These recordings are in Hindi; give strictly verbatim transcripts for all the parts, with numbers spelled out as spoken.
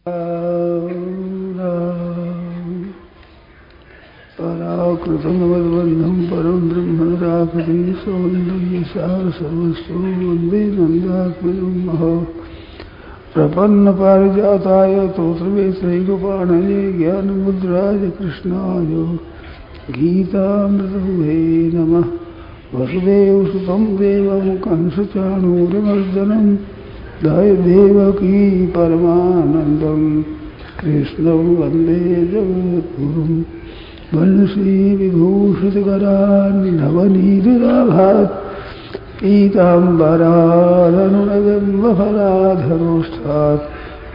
पराकृतमवद्बन्धं परं ब्रह्मणराकृति सौन्दर्यसार सर्वस्व वन्दे नन्दात्मजं महो प्रपन्नपारिजाताय तोत्रवेत्रैकपाणये ज्ञानमुद्राय कृष्णाय गीतामृतवे नमः। वसुदेवसुतं देवं कंसचाणूरमर्दनं देवकी परमानन्दं कृष्णं वन्दे जगद्गुरुं। वंशीविभूषितकरान्नवनीतिराभात् पीताम्बरादनुरबिम्बफलाधरोष्ठात्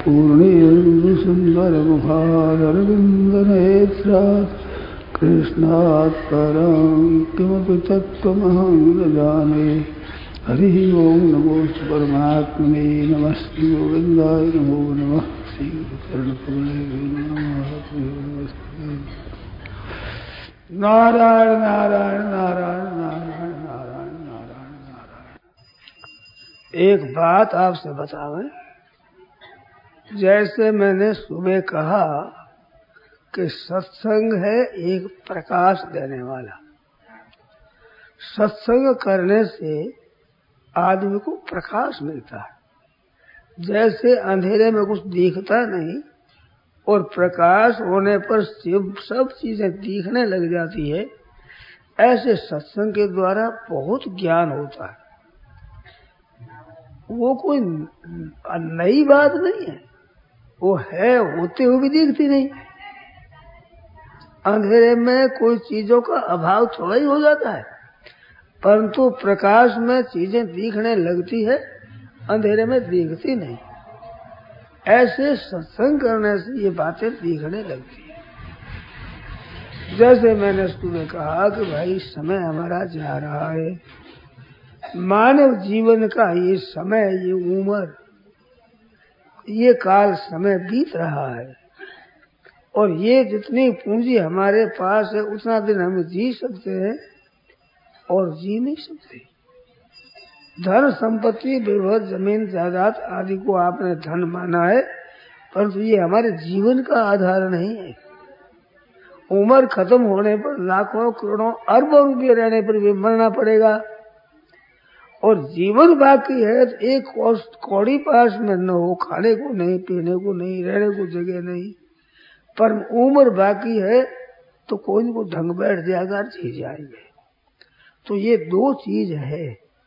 पूर्णेन्दुसुन्दरमुखादरविन्दनेत्रात् कृष्णात् परं किमपि तत्त्वमहं न जाने। हरिः ओं नमोस्तु परमात्मने नमस्ते गोविन्दाय नमो नमः। श्रीकरुणकमले नमः। नारायण नारायण नारायण नारायण नारायण नारायण नारायण। एक बात आपसे बतावें, जैसे मैंने सुबह कहा कि सत्संग है एक प्रकाश देने वाला। सत्संग करने से आदमी को प्रकाश मिलता है। जैसे अंधेरे में कुछ दिखता नहीं और प्रकाश होने पर सब चीजें दिखने लग जाती है, ऐसे सत्संग के द्वारा बहुत ज्ञान होता है। वो कोई नई बात नहीं है, वो है होते हुए भी दिखती नहीं। अंधेरे में कोई चीजों का अभाव थोड़ा ही हो जाता है, परंतु प्रकाश में चीजें दिखने लगती है, अंधेरे में दिखती नहीं। ऐसे सत्संग करने से ये बातें दिखने लगती है। जैसे मैंने सुबह कहा कि भाई समय हमारा जा रहा है, मानव जीवन का ये समय, ये उम्र, ये काल समय बीत रहा है और ये जितनी पूंजी हमारे पास है उतना दिन हम जी सकते हैं और जी नहीं सकते। धन संपत्ति विभव जमीन जायदाद आदि को आपने धन माना है, परंतु ये हमारे जीवन का आधार नहीं है। उम्र खत्म होने पर लाखों करोड़ों अरबों रुपये रहने पर भी मरना पड़ेगा और जीवन बाकी है तो एक कौड़ी पास में न हो, खाने को नहीं, पीने को नहीं, रहने को जगह नहीं, पर उम्र बाकी है तो कोई न कोई ढंग बैठ जाएगा, जी जाएंगे। तो ये दो चीज है,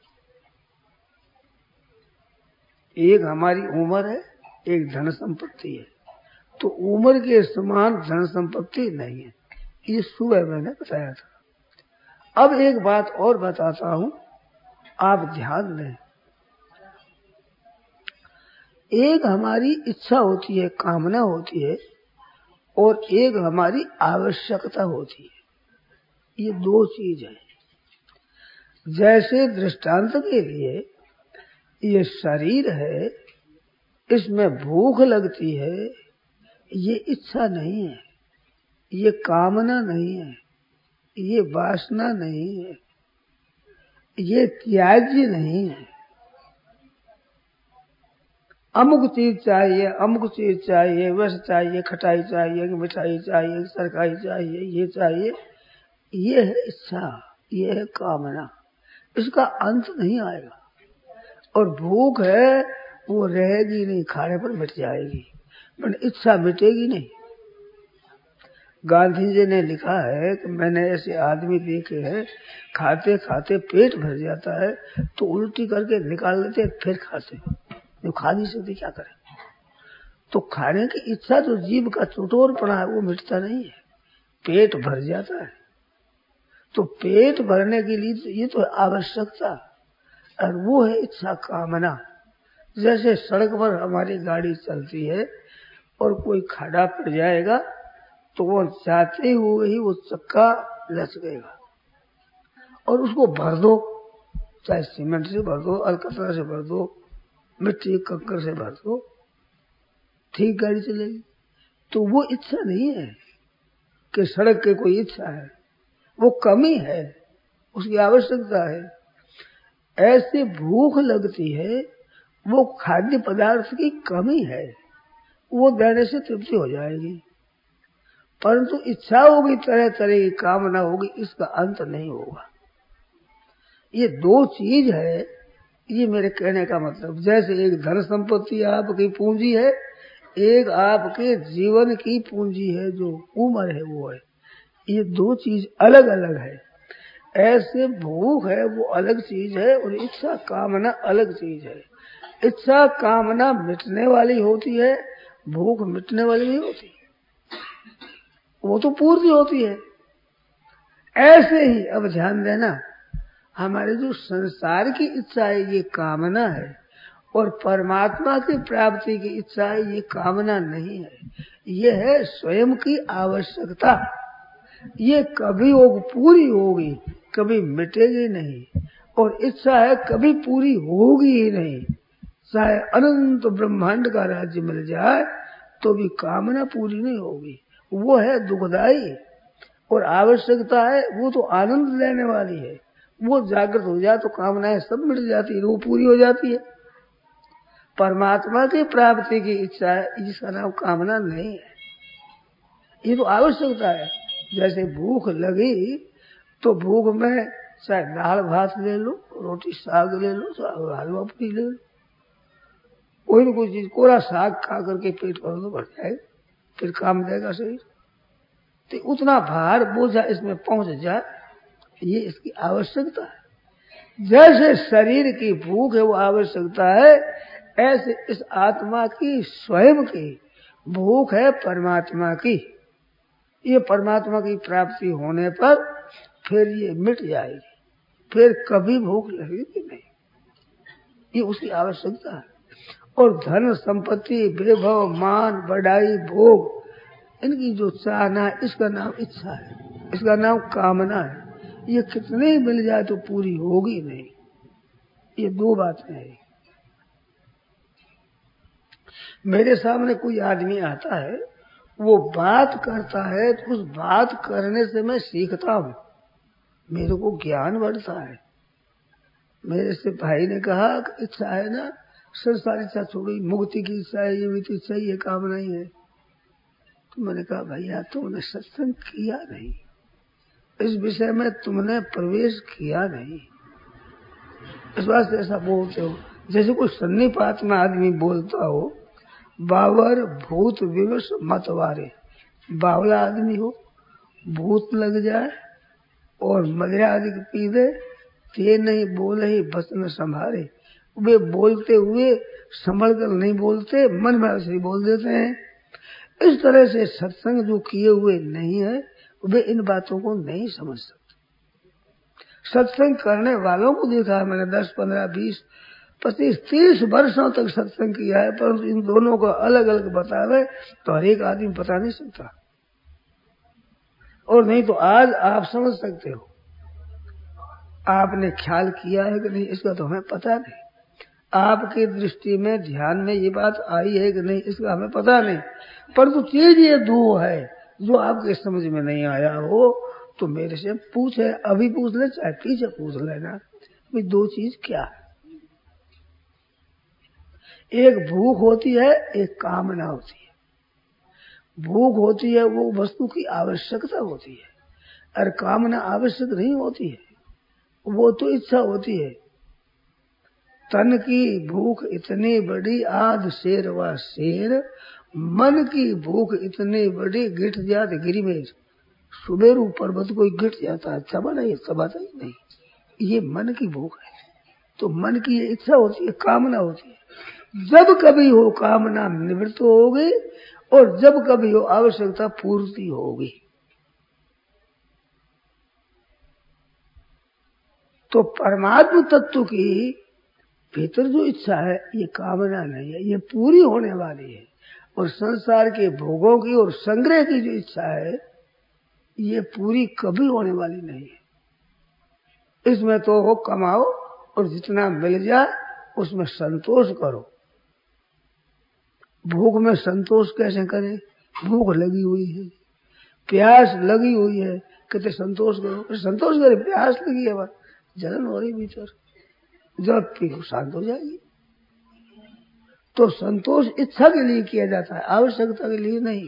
एक हमारी उम्र है, एक धन संपत्ति है। तो उम्र के समान धन संपत्ति नहीं है, ये सुबह मैंने बताया था। अब एक बात और बताता हूँ, आप ध्यान दें। एक हमारी इच्छा होती है, कामना होती है, और एक हमारी आवश्यकता होती है। ये दो चीज है। जैसे दृष्टांत के लिए ये शरीर है, इसमें भूख लगती है, ये इच्छा नहीं है, ये कामना नहीं है, ये वासना नहीं है, ये त्याज्य नहीं है। अमुक चीज चाहिए, अमुक चीज चाहिए, वैसे चाहिए, खटाई चाहिए, मिठाई चाहिए, सरकारी चाहिए, ये चाहिए, ये है इच्छा, ये है कामना। इसका अंत नहीं आएगा। और भूख है वो रहेगी नहीं, खाने पर मिट जाएगी, पर इच्छा मिटेगी नहीं। गांधी जी ने लिखा है कि मैंने ऐसे आदमी देखे हैं, खाते खाते पेट भर जाता है तो उल्टी करके निकाल लेते फिर खाते, जो खा नहीं सकते क्या करें। तो खाने की इच्छा तो जीव का चुटोर पड़ा है, वो मिटता नहीं है, पेट भर जाता है। तो पेट भरने के लिए ये तो आवश्यकता, और वो है इच्छा कामना। जैसे सड़क पर हमारी गाड़ी चलती है और कोई खड़ा पड़ जाएगा तो वो जाते हुए ही वो चक्का लचकेगा और उसको भर दो, चाहे सीमेंट से भर दो, अलकतरा से भर दो, मिट्टी कंकड़ से भर दो, ठीक गाड़ी चलेगी। तो वो इच्छा नहीं है कि सड़क की कोई इच्छा है, वो कमी है, उसकी आवश्यकता है। ऐसे भूख लगती है, वो खाद्य पदार्थ की कमी है, वो देने से तृप्ति हो जाएगी। परंतु इच्छा होगी, तरह तरह की कामना होगी, इसका अंत नहीं होगा। ये दो चीज है, ये मेरे कहने का मतलब। जैसे एक धन संपत्ति आपकी पूंजी है, एक आपके जीवन की पूंजी है, जो उम्र है वो है। ये दो चीज अलग अलग है। ऐसे भूख है वो अलग चीज है, और इच्छा कामना अलग चीज है। इच्छा कामना मिटने वाली होती है, भूख मिटने वाली नहीं होती, वो तो पूर्ति होती है। ऐसे ही अब ध्यान देना, हमारे जो संसार की इच्छा है ये कामना है, और परमात्मा की प्राप्ति की इच्छा है ये कामना नहीं है, ये है स्वयं की आवश्यकता। ये कभी वो पूरी होगी, कभी मिटेगी नहीं, और इच्छा है कभी पूरी होगी ही नहीं। चाहे अनंत ब्रह्मांड का राज्य मिल जाए तो भी कामना पूरी नहीं होगी, वो है दुखदाई। और आवश्यकता है वो तो आनंद लेने वाली है, वो जागृत हो जाए तो कामनाएं सब मिट जाती है, वो पूरी हो जाती है। परमात्मा की प्राप्ति की इच्छा है, इसका नाम कामना नहीं है, ये तो आवश्यकता है। जैसे भूख लगी तो भूख में चाहे दाल भात ले लो, रोटी साग ले लो, चाहे हलवा पूरी ले लो, कोई ना कोई चीज, कोरा साग खा करके पेट भर तो भर जाए, फिर काम देगा शरीर। तो उतना भार बोझा इसमें पहुंच जाए, ये इसकी आवश्यकता है। जैसे शरीर की भूख है वो आवश्यकता है, ऐसे इस आत्मा की स्वयं की भूख है परमात्मा की। ये परमात्मा की प्राप्ति होने पर फिर ये मिट जाएगी, फिर कभी भूख लगेगी नहीं, ये उसकी आवश्यकता है। और धन संपत्ति वैभव मान बढ़ाई भोग, इनकी जो चाहना है, इसका नाम इच्छा है, इसका नाम कामना है। ये कितने मिल जाए तो पूरी होगी नहीं, ये दो बातें हैं। मेरे सामने कोई आदमी आता है, वो बात करता है, तो उस बात करने से मैं सीखता हूँ, मेरे को ज्ञान बढ़ता है। मेरे से भाई ने कहा कि इच्छा है ना, संसार इच्छा छोड़ी, मुक्ति की इच्छा है, ये इच्छा ही है, कामना ही है। तो मैंने कहा भैया तुमने सत्संग किया नहीं, इस विषय में तुमने प्रवेश किया नहीं, इस बात से ऐसा बोलते हो। जैसे कोई सन्निपात में आदमी बोलता हो, बावर भूत विवश मतवारे, बावला आदमी हो, भूत लग जाए और मदिरा आदि पी दे, ते नहीं बोले ही बस न संभारे। वे बोलते हुए संभल कर नहीं बोलते, मन में ऐसे ही बोल देते हैं। इस तरह से सत्संग जो किए हुए नहीं है वे इन बातों को नहीं समझ सकते। सत्संग करने वालों को देखा है मैंने, दस पंद्रह बीस पच्चीस तीस वर्षों तक सत्संग किया है, पर इन दोनों को अलग अलग बतावे तो हर एक आदमी बता नहीं सकता। और नहीं तो आज आप समझ सकते हो, आपने ख्याल किया है कि नहीं इसका तो हमें पता नहीं, आपकी दृष्टि में ध्यान में ये बात आई है कि नहीं इसका हमें पता नहीं। परंतु चीज ये दो है जो आपके समझ में नहीं आया हो तो मेरे से पूछे, अभी पूछ ले चाहे पीछे पूछ लेना, भाई दो चीज क्या है। एक भूख होती है, एक कामना होती है। भूख होती है वो वस्तु की आवश्यकता होती है, और कामना आवश्यक नहीं होती है, वो तो इच्छा होती है। तन की भूख इतनी बड़ी आध शेर व शेर, मन की भूख इतनी बड़ी गिठ जात गिरी में। सुबेरू पर्वत कोई गिठ जाता है, चबा नहीं, चबाता ही नहीं, ये मन की भूख है। तो मन की ये इच्छा होती है, कामना होती है। जब कभी हो कामना निवृत्त होगी, और जब कभी हो आवश्यकता पूर्ति होगी। तो परमात्म तत्व की भीतर जो इच्छा है ये कामना नहीं है, ये पूरी होने वाली है। और संसार के भोगों की और संग्रह की जो इच्छा है ये पूरी कभी होने वाली नहीं है। इसमें तो हो कमाओ और जितना मिल जाए उसमें संतोष करो। भूख में संतोष कैसे करें? भूख लगी हुई है, प्यास लगी हुई है, कहते संतोष करो। संतोष करे, प्यास लगी है, जलन हो रही भीतर, जब पी शांत हो जाएगी। तो संतोष इच्छा के लिए किया जाता है, आवश्यकता के लिए नहीं।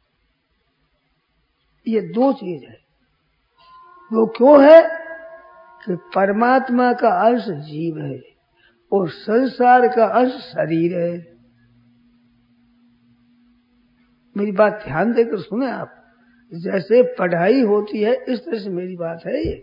ये दो चीज है। वो क्यों है कि परमात्मा का अंश जीव है और संसार का अंश शरीर है। मेरी बात ध्यान देकर सुने आप। जैसे पढ़ाई होती है इस तरह से मेरी बात है ये।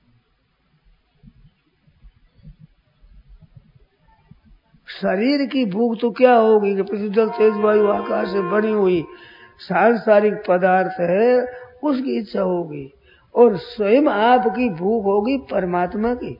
शरीर की भूख तो क्या होगी कि पृथ्वी जल तेज वायु आकाश से बनी हुई सांसारिक पदार्थ है, उसकी इच्छा होगी। और स्वयं आपकी भूख होगी परमात्मा की।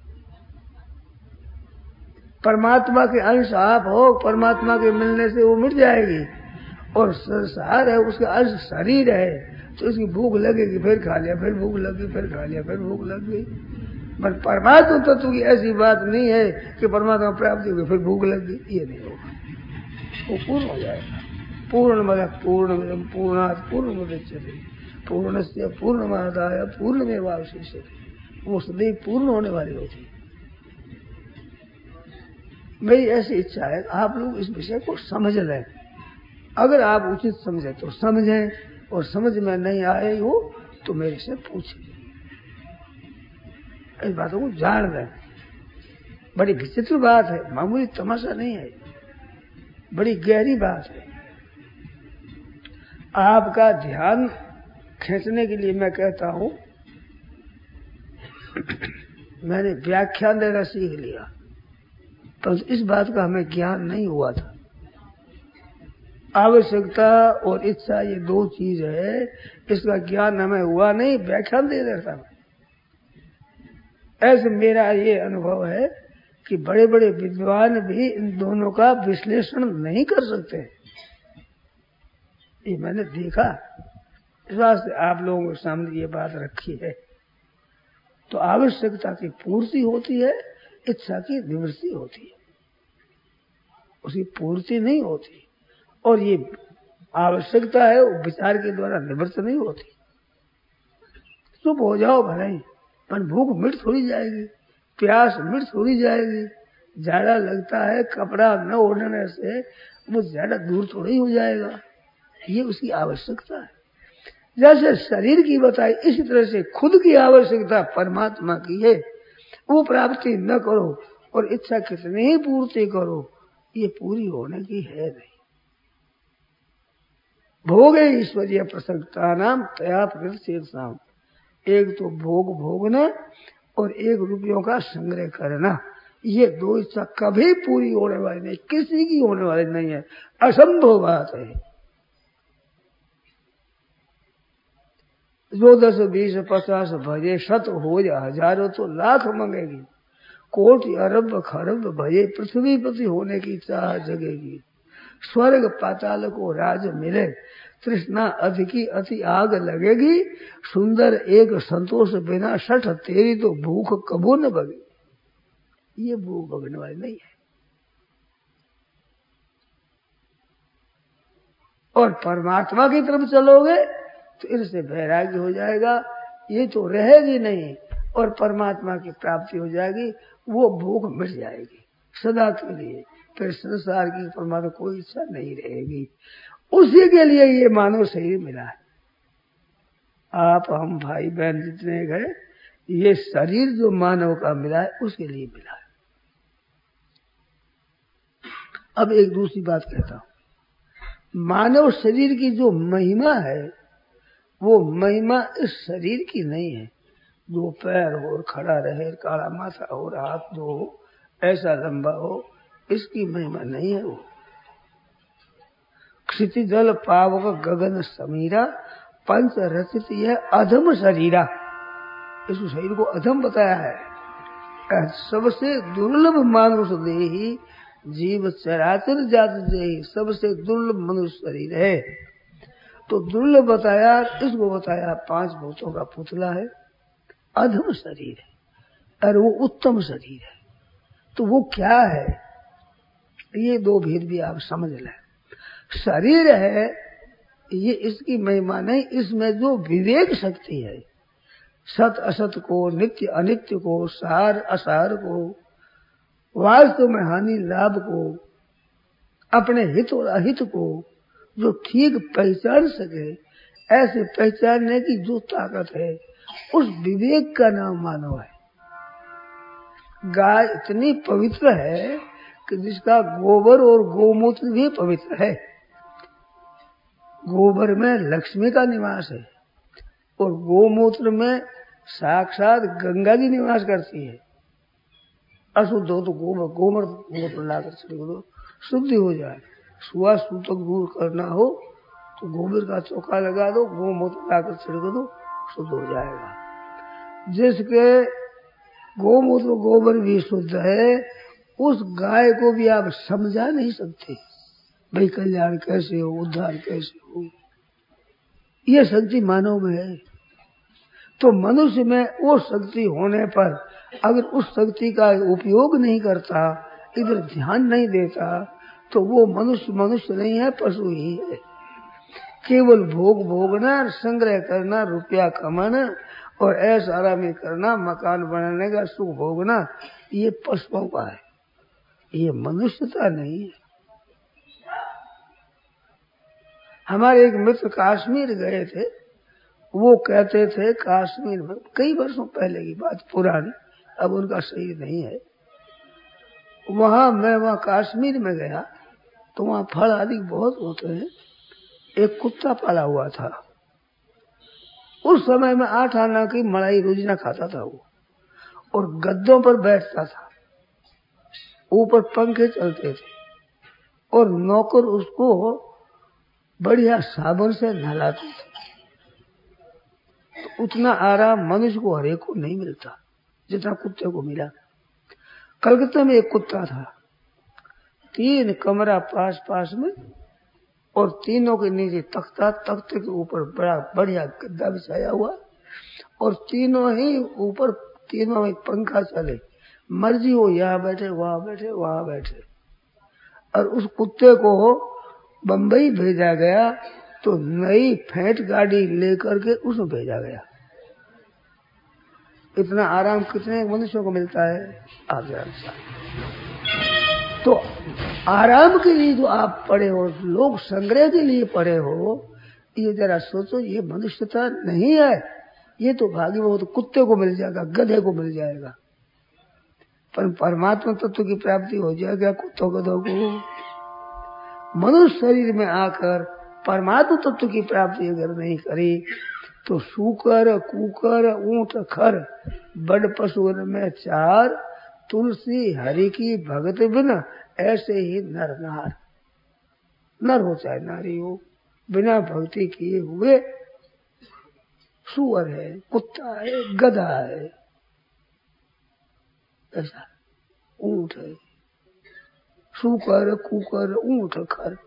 परमात्मा के अंश आप हो, परमात्मा के मिलने से वो मिट जाएगी। और संसार है, उसका अंश शरीर है, तो उसकी भूख लगेगी, फिर खा लिया, फिर भूख लगी, फिर खा लिया, फिर भूख लग गई। पर परमात्मा तत्व की ऐसी बात नहीं है कि परमात्मा प्राप्ति होगी फिर भूख लग गई, ये नहीं होगा। वो पूर्ण हो जाएगा। पूर्ण मद पूर्ण पूर्णात् पूर्णमुदच्यते पूर्णस्य पूर्णमादाय पूर्णमेवावशिष्यते। वो सदैव पूर्ण होने वाली होती है। मेरी ऐसी इच्छा है आप लोग इस विषय को समझ लें। अगर आप उचित समझे तो समझें, और समझ में नहीं आए हो तो मेरे से पूछें। इस बातों को जान लें। बड़ी विचित्र बात है, मामूली तमाशा नहीं है, बड़ी गहरी बात है। आपका ध्यान खींचने के लिए मैं कहता हूं, मैंने व्याख्यान देना सीख लिया, पर तो इस बात का हमें ज्ञान नहीं हुआ था। आवश्यकता और इच्छा ये दो चीज है, इसका ज्ञान हमें हुआ नहीं, व्याख्यान दे देता। ऐसे मेरा ये अनुभव है कि बड़े बड़े विद्वान भी इन दोनों का विश्लेषण नहीं कर सकते। ये मैंने देखा, इस वास्ते आप लोगों के सामने ये बात रखी है। तो आवश्यकता की पूर्ति होती है, इच्छा की निवृत्ति होती है, उसकी पूर्ति नहीं होती। और ये आवश्यकता है वो विचार के द्वारा निवृत्त नहीं होती। चुप हो जाओ भले, पर भूख मिट थोड़ी जाएगी, प्यास मिट थोड़ी जाएगी। जाड़ा लगता है, कपड़ा न ओढ़ने से वो जाड़ा दूर थोड़ी हो जाएगा। ये उसकी आवश्यकता है। जैसे शरीर की बताई, इसी तरह से खुद की आवश्यकता परमात्मा की है। वो प्राप्ति न करो और इच्छा कितनी ही पूर्ति करो, ये पूरी होने की है नहीं। भोगे ईश्वरीय प्रसंगता नाम तया प्रकृत। एक तो भोग भोगना और एक रुपयों का संग्रह करना, ये दो इच्छा कभी पूरी होने वाली नहीं, किसी की होने वाली नहीं है, असंभव बात है। जो दस बीस पचास भजे शत हो या हजारों तो लाख मंगेगी, कोटि अरब खरब भजे पृथ्वी पति होने की चाह जगेगी। स्वर्ग पाताल को राज मिले, तृष्णा अधिकी अति आग लगेगी। सुंदर एक संतोष बिना सठ तेरी तो भूख कबू न भगे। ये भूख भगने वाली नहीं है। और परमात्मा की तरफ चलोगे तो इनसे वैराग्य हो जाएगा, ये तो रहेगी नहीं, और परमात्मा की प्राप्ति हो जाएगी। वो भूख मिट जाएगी सदा के लिए, फिर संसार की परमात्मा कोई इच्छा नहीं रहेगी। उसी के लिए ये मानव शरीर मिला है। आप हम भाई बहन जितने गए, ये शरीर जो मानव का मिला है उसके लिए मिला है। अब एक दूसरी बात कहता हूं, मानव शरीर की जो महिमा है वो महिमा इस शरीर की नहीं है। दो पैर हो, खड़ा रहे, काला माथा हो, हाथ दो हो, ऐसा लंबा हो, इसकी महिमा नहीं है। वो क्षिति जल पावक गगन समीरा पंच रचित यह अधम शरीरा। इस शरीर को अधम बताया है। सबसे दुर्लभ मानुष देही जीव चराचर जात देही, सबसे दुर्लभ मनुष्य शरीर है। तो दुर्लभ बताया, इसको बताया पांच भूतों का पुतला है, अधम शरीर है और वो उत्तम शरीर है। तो वो क्या है, ये दो भेद भी आप समझ लें। शरीर है ये इसकी महिमा नहीं, इसमें जो विवेक शक्ति है, सत असत को, नित्य अनित्य को, सार असार को, वास्तव में हानि लाभ को, अपने हित और अहित को जो ठीक पहचान सके, ऐसे पहचानने की जो ताकत है, उस विवेक का नाम मानव है। गाय इतनी पवित्र है कि जिसका गोबर और गोमूत्र भी पवित्र है। गोबर में लक्ष्मी का निवास है और गोमूत्र में साक्षात गंगा जी निवास करती है। अशुद्ध हो तो गोबर गोबर गोमूत्र लाकर छिड़क दो, शुद्धि हो जाए। सुआ सूतक दूर करना हो तो गोबर का चौका लगा दो, गोमूत्र लाकर छिड़क दो, शुद्ध हो जाएगा। जिसके गोमूत्र गोबर भी शुद्ध है, उस गाय को भी आप समझा नहीं सकते भाई कल्याण कैसे हो, उद्धार कैसे हो। यह शक्ति मानव में है। तो मनुष्य में वो शक्ति होने पर अगर उस शक्ति का उपयोग नहीं करता, इधर ध्यान नहीं देता, तो वो मनुष्य मनुष्य नहीं है, पशु ही है। केवल भोग भोगना, संग्रह करना, रुपया कमाना और ऐश आरामी करना, मकान बनाने का सुख भोगना, ये पशुओं का है, ये मनुष्यता नहीं है। हमारे एक मित्र कश्मीर गए थे, वो कहते थे कश्मीर में, कई वर्षों पहले की बात पुरानी, अब उनका शरीर नहीं है। वहां मैं वहां कश्मीर में गया तो वहां फल आदि बहुत होते हैं। एक कुत्ता पाला हुआ था। उस समय में आठ आना की मलाई रोजिना खाता था वो, और गद्दों पर बैठता था, ऊपर पंखे चलते थे और नौकर उसको बढ़िया साबुन से नहलाते थे। तो उतना आराम मनुष्य को हरेक को नहीं मिलता जितना कुत्ते को मिला। कलकत्ता में एक कुत्ता था, तीन कमरा पास पास में और तीनों के नीचे तख्ता, तख्ते के ऊपर बड़ा बढ़िया गद्दा बिछाया हुआ और तीनों ही ऊपर, तीनों में पंखा चले, मर्जी हो यहाँ बैठे वहां बैठे वहां बैठे। और उस कुत्ते को बंबई भेजा गया तो नई फेंट गाड़ी लेकर के उसमें भेजा गया। इतना आराम कितने मनुष्यों को मिलता है आप जरा। तो आराम के लिए जो आप पढ़े हो, लोग संग्रह के लिए पढ़े हो, ये जरा सोचो, ये मनुष्यता नहीं है। ये तो भागी वो तो कुत्ते को मिल जाएगा, गधे को मिल जाएगा, पर परमात्मा तत्व की प्राप्ति हो जाएगा कुत्तों गधों को। मनुष्य शरीर में आकर परमात्मा तत्व की प्राप्ति अगर नहीं करी तो सूकर कुकर ऊंट खर बड़ पशु में चार, तुलसी हरि की भगत बिना ऐसे ही नर नार। नर हो चाहे नारी हो, बिना भक्ति किए हुए सुअर है, कुत्ता है, गधा है, ऐसा ऊंट है, सूकर कुकर ऊंट खर,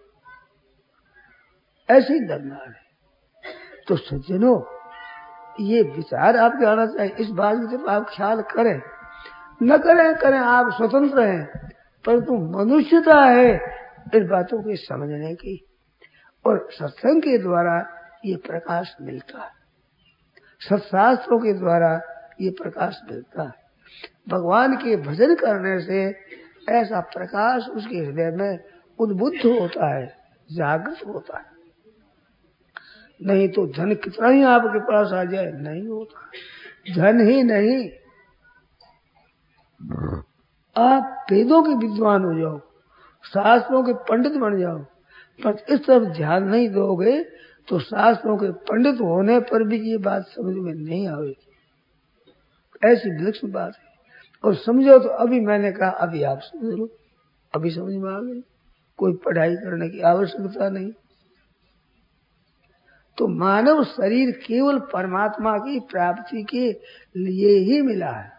ऐसे ही नर नार है। तो सज्जनों, ये विचार आपके आना चाहिए। इस बात की जब आप ख्याल करें, न करें करें आप स्वतंत्र हैं, परंतु मनुष्यता है इस बातों की समझने की, और सत्संग के द्वारा ये प्रकाश मिलता है, सत्शास्त्रों के द्वारा ये प्रकाश मिलता है। भगवान के भजन करने से ऐसा प्रकाश उसके हृदय में उद्बुद्ध होता है, जागृत होता है। नहीं तो धन कितना ही आपके पास आ जाए नहीं होता, धन ही नहीं, आप वेदों के विद्वान हो जाओ, शास्त्रों के पंडित बन जाओ, पर इस तरफ ध्यान नहीं दोगे तो शास्त्रों के पंडित होने पर भी ये बात समझ में नहीं आएगी। ऐसी विलक्षण बात है। और समझो तो अभी मैंने कहा, अभी आप समझ लो, अभी समझ में आ गई, कोई पढ़ाई करने की आवश्यकता नहीं। तो मानव शरीर केवल परमात्मा की प्राप्ति के लिए ही मिला है।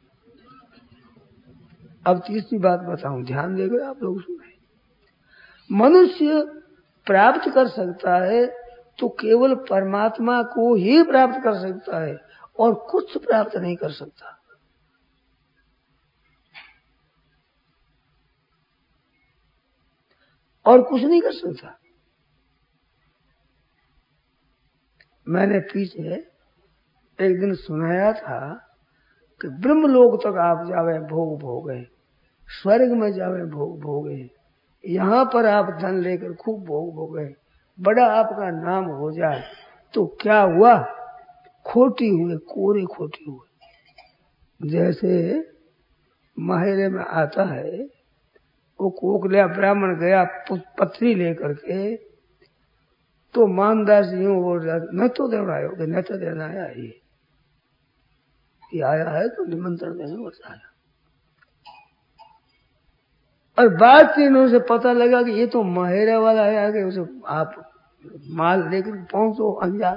अब तीसरी बात बताऊं, ध्यान देकर आप लोग सुने। मनुष्य प्राप्त कर सकता है तो केवल परमात्मा को ही प्राप्त कर सकता है और कुछ प्राप्त नहीं कर सकता। और कुछ नहीं कर सकता। मैंने पीछे एक दिन सुनाया था कि ब्रह्मलोक तक आप जावे भोग भोगे, स्वर्ग में जावे भोग भोगे, यहाँ पर आप धन लेकर खूब भोग भोगे, बड़ा आपका नाम हो जाए तो क्या हुआ? खोटी हुए, कोरे खोटी हुए। जैसे माहेरे में आता है, वो कोकलिया ब्राह्मण गया पथरी लेकर के, तो मानदास यूं बोल रहा, न तो देना आयो, न तो देना आया, ये ये आया है तो निमंत्रण देने बस आया। और बाद तीनों से पता लगा कि ये तो माहेरा वाला है, आगे उसे आप माल लेकर पहुंचो अंजार।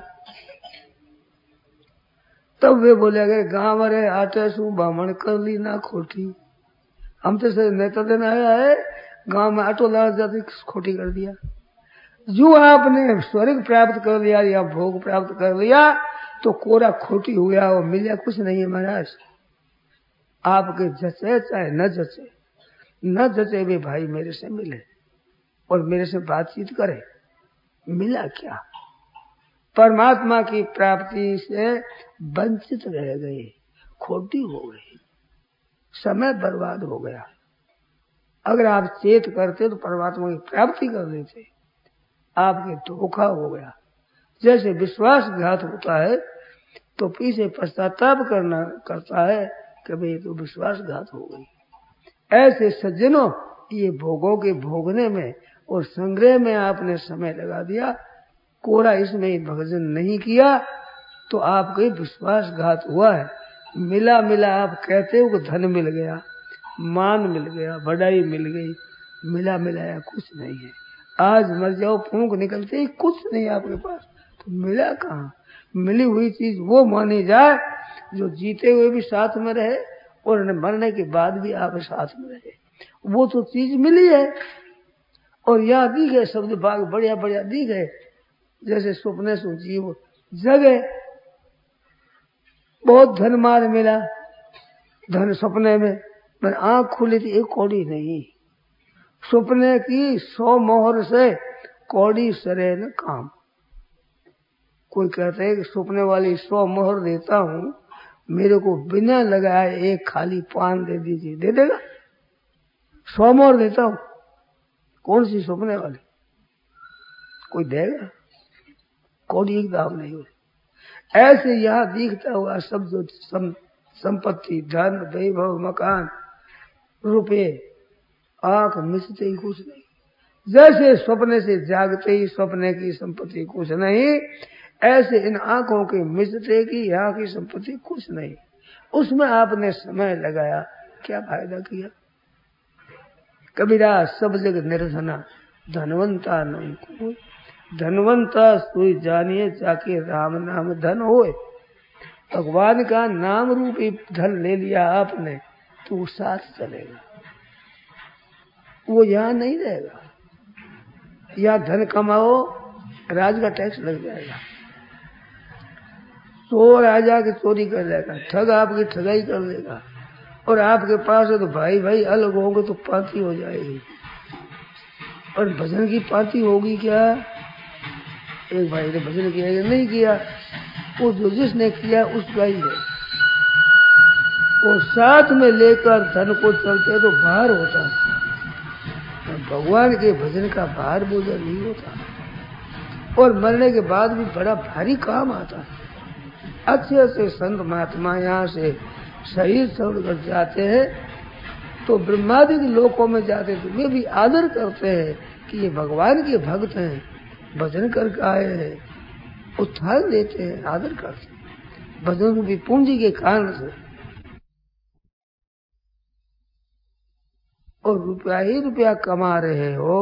तब वे बोले गए गांव रे आटे सु बामण कर ली ना खोटी, हम तो से नेता दिन आया है, गांव में आटो लाल जाती खोटी कर दिया। जो आपने स्वर्ग प्राप्त कर लिया या भोग प्राप्त कर लिया तो कोरा खोटी हुआ, वो मिला कुछ नहीं है महाराज। आपके जचे चाहे न जचे, न जचे भी भाई मेरे से मिले और मेरे से बातचीत करे, मिला क्या? परमात्मा की प्राप्ति से वंचित रह गए, खोटी हो गई, समय बर्बाद हो गया। अगर आप चेत करते तो परमात्मा की प्राप्ति कर लेते, आपके धोखा हो गया। जैसे विश्वासघात होता है तो पीछे पश्चाताप करना करता है कि भाई ये तो विश्वासघात हो गई। ऐसे सज्जनों, ये भोगों के भोगने में और संग्रह में आपने समय लगा दिया, कोरा इसमें भजन नहीं किया तो आपके विश्वासघात हुआ है। मिला मिला आप कहते हो कि धन मिल गया, मान मिल गया, बढ़ाई मिल गई, मिला मिलाया कुछ नहीं है। आज मर जाओ, फूंक निकलते ही कुछ नहीं आपके पास, तो मिला कहाँ? मिली हुई चीज वो मानी जाए जो जीते हुए भी साथ में रहे और मरने के बाद भी आप साथ में रहे, वो तो चीज मिली है। और यहाँ दी गए शब्द भाग बढ़िया बढ़िया दी गए, जैसे सपने सो जीव जगे, बहुत धन मार मिला, धन सपने में, मैं आंख खुली थी एक कौड़ी नहीं, सपने की सौ मोहर से कौड़ी सरे न काम। कोई कहते है कि सपने वाली सौ मोहर देता हूं, मेरे को बिना लगाए एक खाली पान दे दीजिए, दे देगा? सौ मोहर देता हूं, कौन सी सपने वाली? कोई देगा? कौड़ी एक दाम नहीं हो। ऐसे यहाँ दिखता हुआ सब जो संपत्ति, धन, वैभव, मकान, रुपये, आंख मिचते ही कुछ नहीं। जैसे स्वप्ने से जागते ही स्वप्ने की संपत्ति कुछ नहीं, ऐसे इन आंखों के मिचते की यहाँ की संपत्ति कुछ नहीं। उसमें आपने समय लगाया, क्या फायदा किया? कबीरा सब जग निर्धना, धनवंता नहीं कोई, धनवंता सोई जानिए जाके राम नाम धन होए। भगवान का नाम रूपी धन ले लिया आपने तो वो साथ चलेगा, वो यहाँ नहीं रहेगा। यहाँ धन कमाओ, राज का टैक्स लग जाएगा, चोर आ जाके चोरी कर लेगा, ठग आपकी ठगाई कर लेगा, और आपके पास है तो भाई भाई अलग होंगे तो पार्टी हो जाएगी। और भजन की पार्टी होगी क्या? एक भाई ने भजन किया या नहीं किया, वो जो जिसने किया उसका ही है। और साथ में लेकर धन को चलते तो भार होता है, भगवान के भजन का भार बोझा नहीं होता, और मरने के बाद भी बड़ा भारी काम आता है। अच्छे अच्छे संत महात्मा यहाँ से शरीर छोड़कर जाते हैं तो ब्रह्मादि के लोकों में जाते तो वे भी आदर करते हैं कि ये भगवान के भक्त हैं, भजन करके आए हैं, उत्थान देते हैं, आदर करते हैं भजन की पूंजी के कारण से। और रुपया ही रुपया कमा रहे हो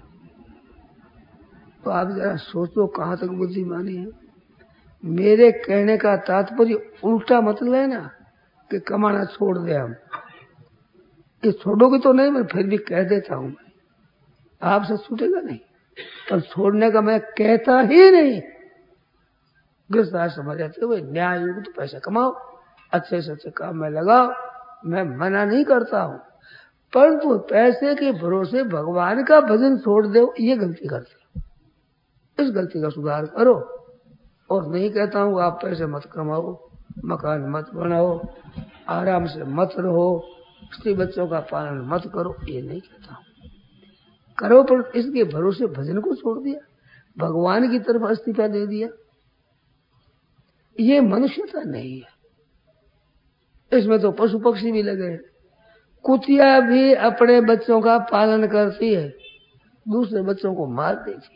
तो आप जरा सोचो कहाँ तक बुद्धिमानी है। मेरे कहने का तात्पर्य उल्टा मत लेना कि कमाना छोड़ दे, हम ये छोड़ोगे तो नहीं, मैं फिर भी कह देता हूं, आपसे छूटेगा नहीं, पर छोड़ने का मैं कहता ही नहीं। गृहस्थ समझ जाते हुए न्याय युक्त तो पैसा कमाओ, अच्छे से अच्छे काम में लगाओ, मैं मना नहीं करता हूं, परंतु पैसे के भरोसे भगवान का भजन छोड़ दो, ये गलती करते। इस गलती का सुधार करो। और नहीं कहता हूं आप पैसे मत कमाओ, मकान मत बनाओ, आराम से मत रहो, स्त्री बच्चों का पालन मत करो, ये नहीं कहता हूं। करो, पर इसके भरोसे भजन को छोड़ दिया, भगवान की तरफ इस्तीफा दे दिया। ये मनुष्यता नहीं है। इसमें तो पशु पक्षी भी लगे हैं। कुतिया भी अपने बच्चों का पालन करती है, दूसरे बच्चों को मार देती है।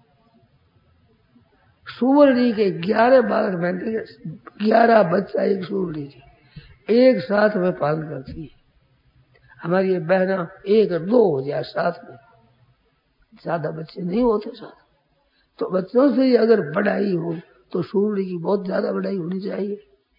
सुवर्णी के ग्यारह बालक बनते, ग्यारह बच्चा एक सुवर्णी थी, एक साथ में पालन करती है। हमारी ये बहना एक दो हो जाए साथ में, ज्यादा बच्चे नहीं होते साथ। तो बच्चों से ही अगर बढ़ाई हो तो सुवर्णी की बहुत ज्यादा बढ़ाई होनी चाहिए।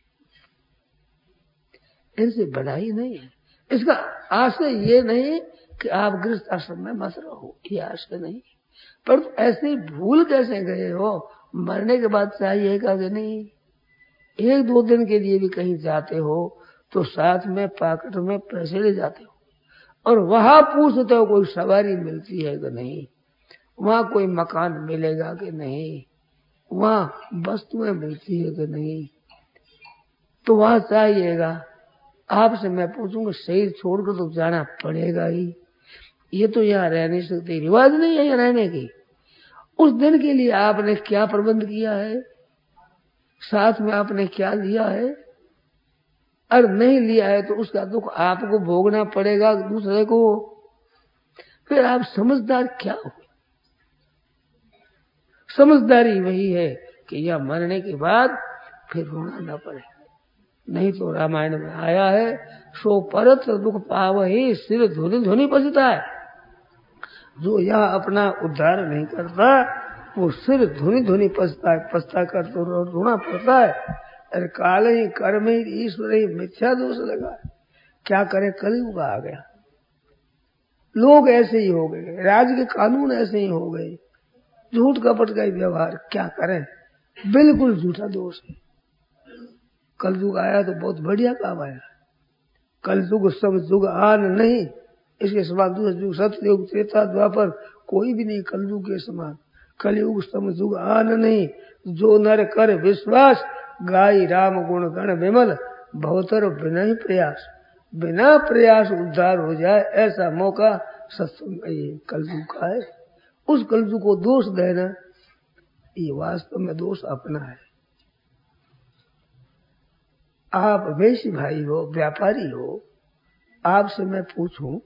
इनसे बढ़ाई नहीं है। इसका आशय ये नहीं कि आप गृहस्थ आश्रम में मत रहो, ये आशय नहीं। पर ऐसे भूल कैसे गए हो? मरने के बाद चाहिएगा कि नहीं? एक दो दिन के लिए भी कहीं जाते हो तो साथ में पॉकेट में पैसे ले जाते हो, और वहां पूछते हो कोई सवारी मिलती है कि नहीं, वहां कोई मकान मिलेगा कि नहीं, वहां वस्तुएं मिलती है कि नहीं, तो वहां चाहिएगा। आपसे मैं पूछूंगा, शरीर छोड़कर तो जाना पड़ेगा ही, ये तो यहाँ रह नहीं सकते, रिवाज नहीं है यहाँ रहने की। उस दिन के लिए आपने क्या प्रबंध किया है, साथ में आपने क्या लिया है? और नहीं लिया है तो उसका दुख आपको भोगना पड़ेगा दूसरे को। फिर आप समझदार क्या हो? समझदारी वही है कि यह मरने के बाद फिर रोना न पड़े। नहीं तो रामायण में आया है, सो परत दुख पाव ही सिर धुनी धुनी पछता है। जो यह अपना उद्धार नहीं करता वो सिर धुनी धुनी पछता है, पछता कर तो रोना पड़ता है। अरे काल ही कर्म ही ईश्वर ही मिथ्या दोष लगा है। क्या करे, कलयुग आ गया, लोग ऐसे ही हो गए, राज्य के कानून ऐसे ही हो गए, झूठ कपट का ही व्यवहार। क्या करें, बिल्कुल झूठा दोष है। कलयुग आया तो बहुत बढ़िया काम आया। कलयुग सब युग आन नहीं, इसके समान दूसरा युग सतयुग त्रेता द्वापर कोई भी नहीं कलयुग के समान। कलयुग सब युग आन नहीं, जो नर कर विश्वास, गाई राम गुण गण विमल, बहुतर बिना ही प्रयास। बिना प्रयास उद्धार हो जाए ऐसा मौका सत्संग कलयुग का है। उस कलयुग को दोष देना ये वास्तव में दोष अपना है। आप वैश्य भाई हो, व्यापारी हो, आपसे मैं पूछूं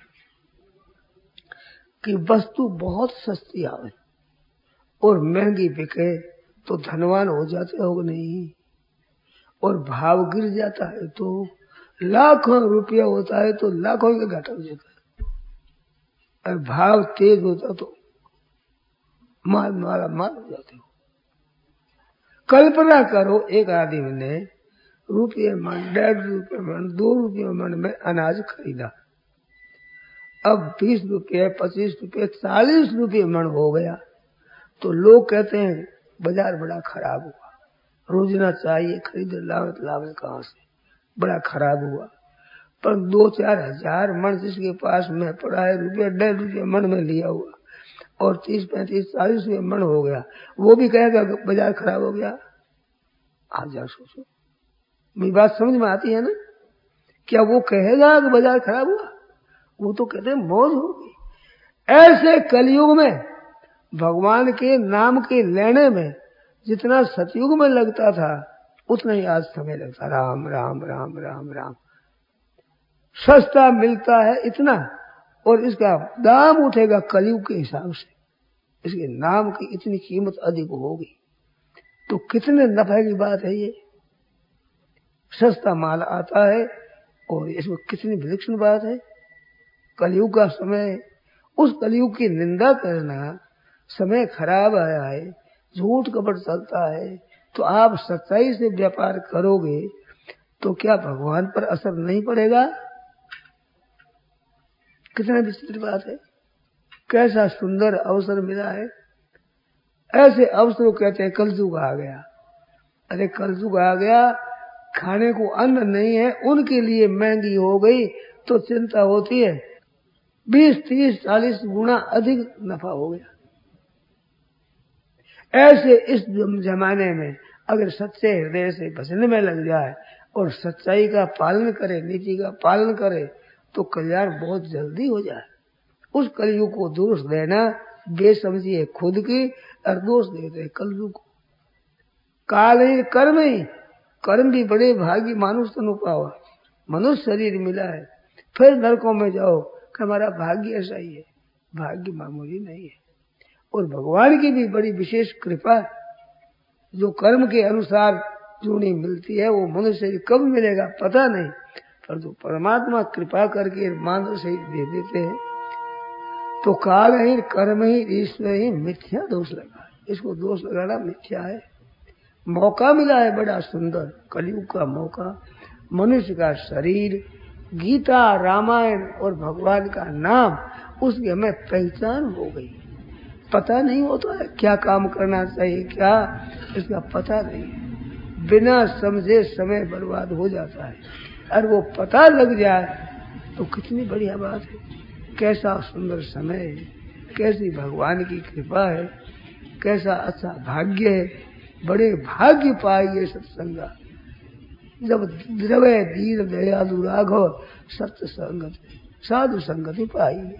कि वस्तु बहुत सस्ती आवे और महंगी बिके तो धनवान हो जाते हो नहीं, और भाव गिर जाता है तो लाखों रुपया होता है तो लाखों का घाटा हो जाता है, और भाव तेज होता तो माल माला माल हो जाते हो। कल्पना करो, एक आदमी ने रुपये मन, डेढ़ रुपये मन, दो रुपये मन में अनाज खरीदा, अब बीस रुपये, पच्चीस रुपये, चालीस रुपये मन हो गया तो लोग कहते हैं बाजार बड़ा खराब हुआ, रोजना चाहिए खरीदे, लागत लावे कहाँ से, बड़ा खराब हुआ। पर दो चार हजार मन जिसके पास में पड़ा है, रुपये डेढ़ रुपये मन में लिया हुआ, और तीस पैंतीस चालीस रुपये मन हो गया, वो भी कहेगा बाजार खराब हो गया। आप जा सोचो, मेरी बात समझ में आती है ना? क्या वो कहेगा कि बाजार खराब हुआ? वो तो कहते हैं मौज होगी। ऐसे कलयुग में भगवान के नाम के लेने में जितना सतयुग में लगता था उतना ही आज समय लगता। राम राम राम राम राम सस्ता मिलता है इतना, और इसका दाम उठेगा कलयुग के हिसाब से, इसके नाम की इतनी कीमत अधिक होगी, तो कितने नफे की बात है ये। सस्ता माल आता है और इसमें कितनी विलक्षण बात है। कलयुग का समय, उस कलयुग की निंदा करना, समय खराब आया है, झूठ कपट चलता है, तो आप सच्चाई से व्यापार करोगे तो क्या भगवान पर असर नहीं पड़ेगा? कितना विचित्र बात है, कैसा सुंदर अवसर मिला है। ऐसे अवसर कहते हैं कलयुग आ गया। अरे कलयुग आ गया, खाने को अन्न नहीं है, उनके लिए महंगी हो गई तो चिंता होती है, बीस तीस चालीस गुना अधिक नफा हो गया। ऐसे इस जमाने में अगर सच्चे हृदय से भजन में लग जाए और सच्चाई का पालन करे, नीति का पालन करे, तो कल्याण बहुत जल्दी हो जाए। उस कलयुग को दोष देना बेसमझी है खुद की, और दोष देते हैं कलयुग को। काल ही कर्म ही, कर्म भी बड़े भागी मानुष तनु पावा, मनुष्य शरीर मिला है, फिर नरकों में जाओ कि हमारा भाग्य ऐसा ही है। भाग्य मामूली नहीं है। और भगवान की भी बड़ी विशेष कृपा, जो कर्म के अनुसार जो नहीं मिलती है वो मनुष्य शरीर कब मिलेगा पता नहीं, पर जो परमात्मा कृपा करके मानव शरीर दे देते हैं। तो काल ही कर्म ही ईश्वर ही मिथ्या दोष लगा, इसको दोष लगाना मिथ्या है। मौका मिला है बड़ा सुंदर, कलयुग का मौका, मनुष्य का शरीर, गीता रामायण और भगवान का नाम, उसकी हमें पहचान हो गई। पता नहीं होता है क्या काम करना चाहिए, क्या इसका पता नहीं है, बिना समझे समय बर्बाद हो जाता है। और वो पता लग जाए तो कितनी बढ़िया बात है, कैसा सुंदर समय है, कैसी भगवान की कृपा है, कैसा अच्छा भाग्य है। बड़े भाग्य पाइए सत्संगा, जब द्रवय दीन दयालु राघव सत्य संगत साधु संगति पाइए।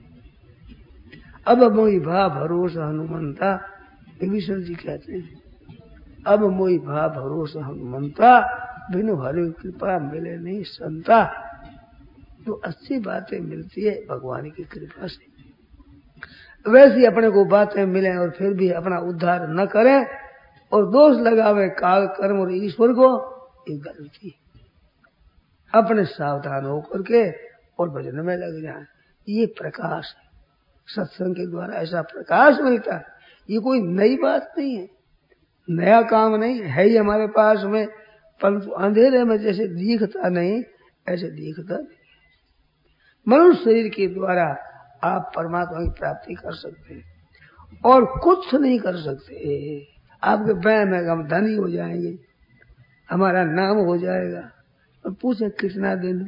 अब मोई भा भरोसा हनुमंता, विभीषण जी कहते हैं, अब मोई भा भरोसा हनुमंता, बिनु हरि कृपा मिले नहीं संता। तो अच्छी बातें मिलती है भगवान की कृपा से। वैसी अपने को बातें मिले और फिर भी अपना उद्धार न करें और दोष लगावे काल कर्म और ईश्वर को, ये गलती। अपने सावधान होकर के और भजन में लग जाए, ये प्रकाश है। सत्संग के द्वारा ऐसा प्रकाश मिलता है। ये कोई नई बात नहीं है, नया काम नहीं है ही हमारे पास में, परंतु अंधेरे में जैसे दिखता नहीं ऐसे दिखता नहीं। मनुष्य शरीर के द्वारा आप परमात्मा की प्राप्ति कर सकते हैं और कुछ नहीं कर सकते। आपके बहन में हम धनी हो जाएंगे, हमारा नाम हो जाएगा, और पूछे कितना दिन,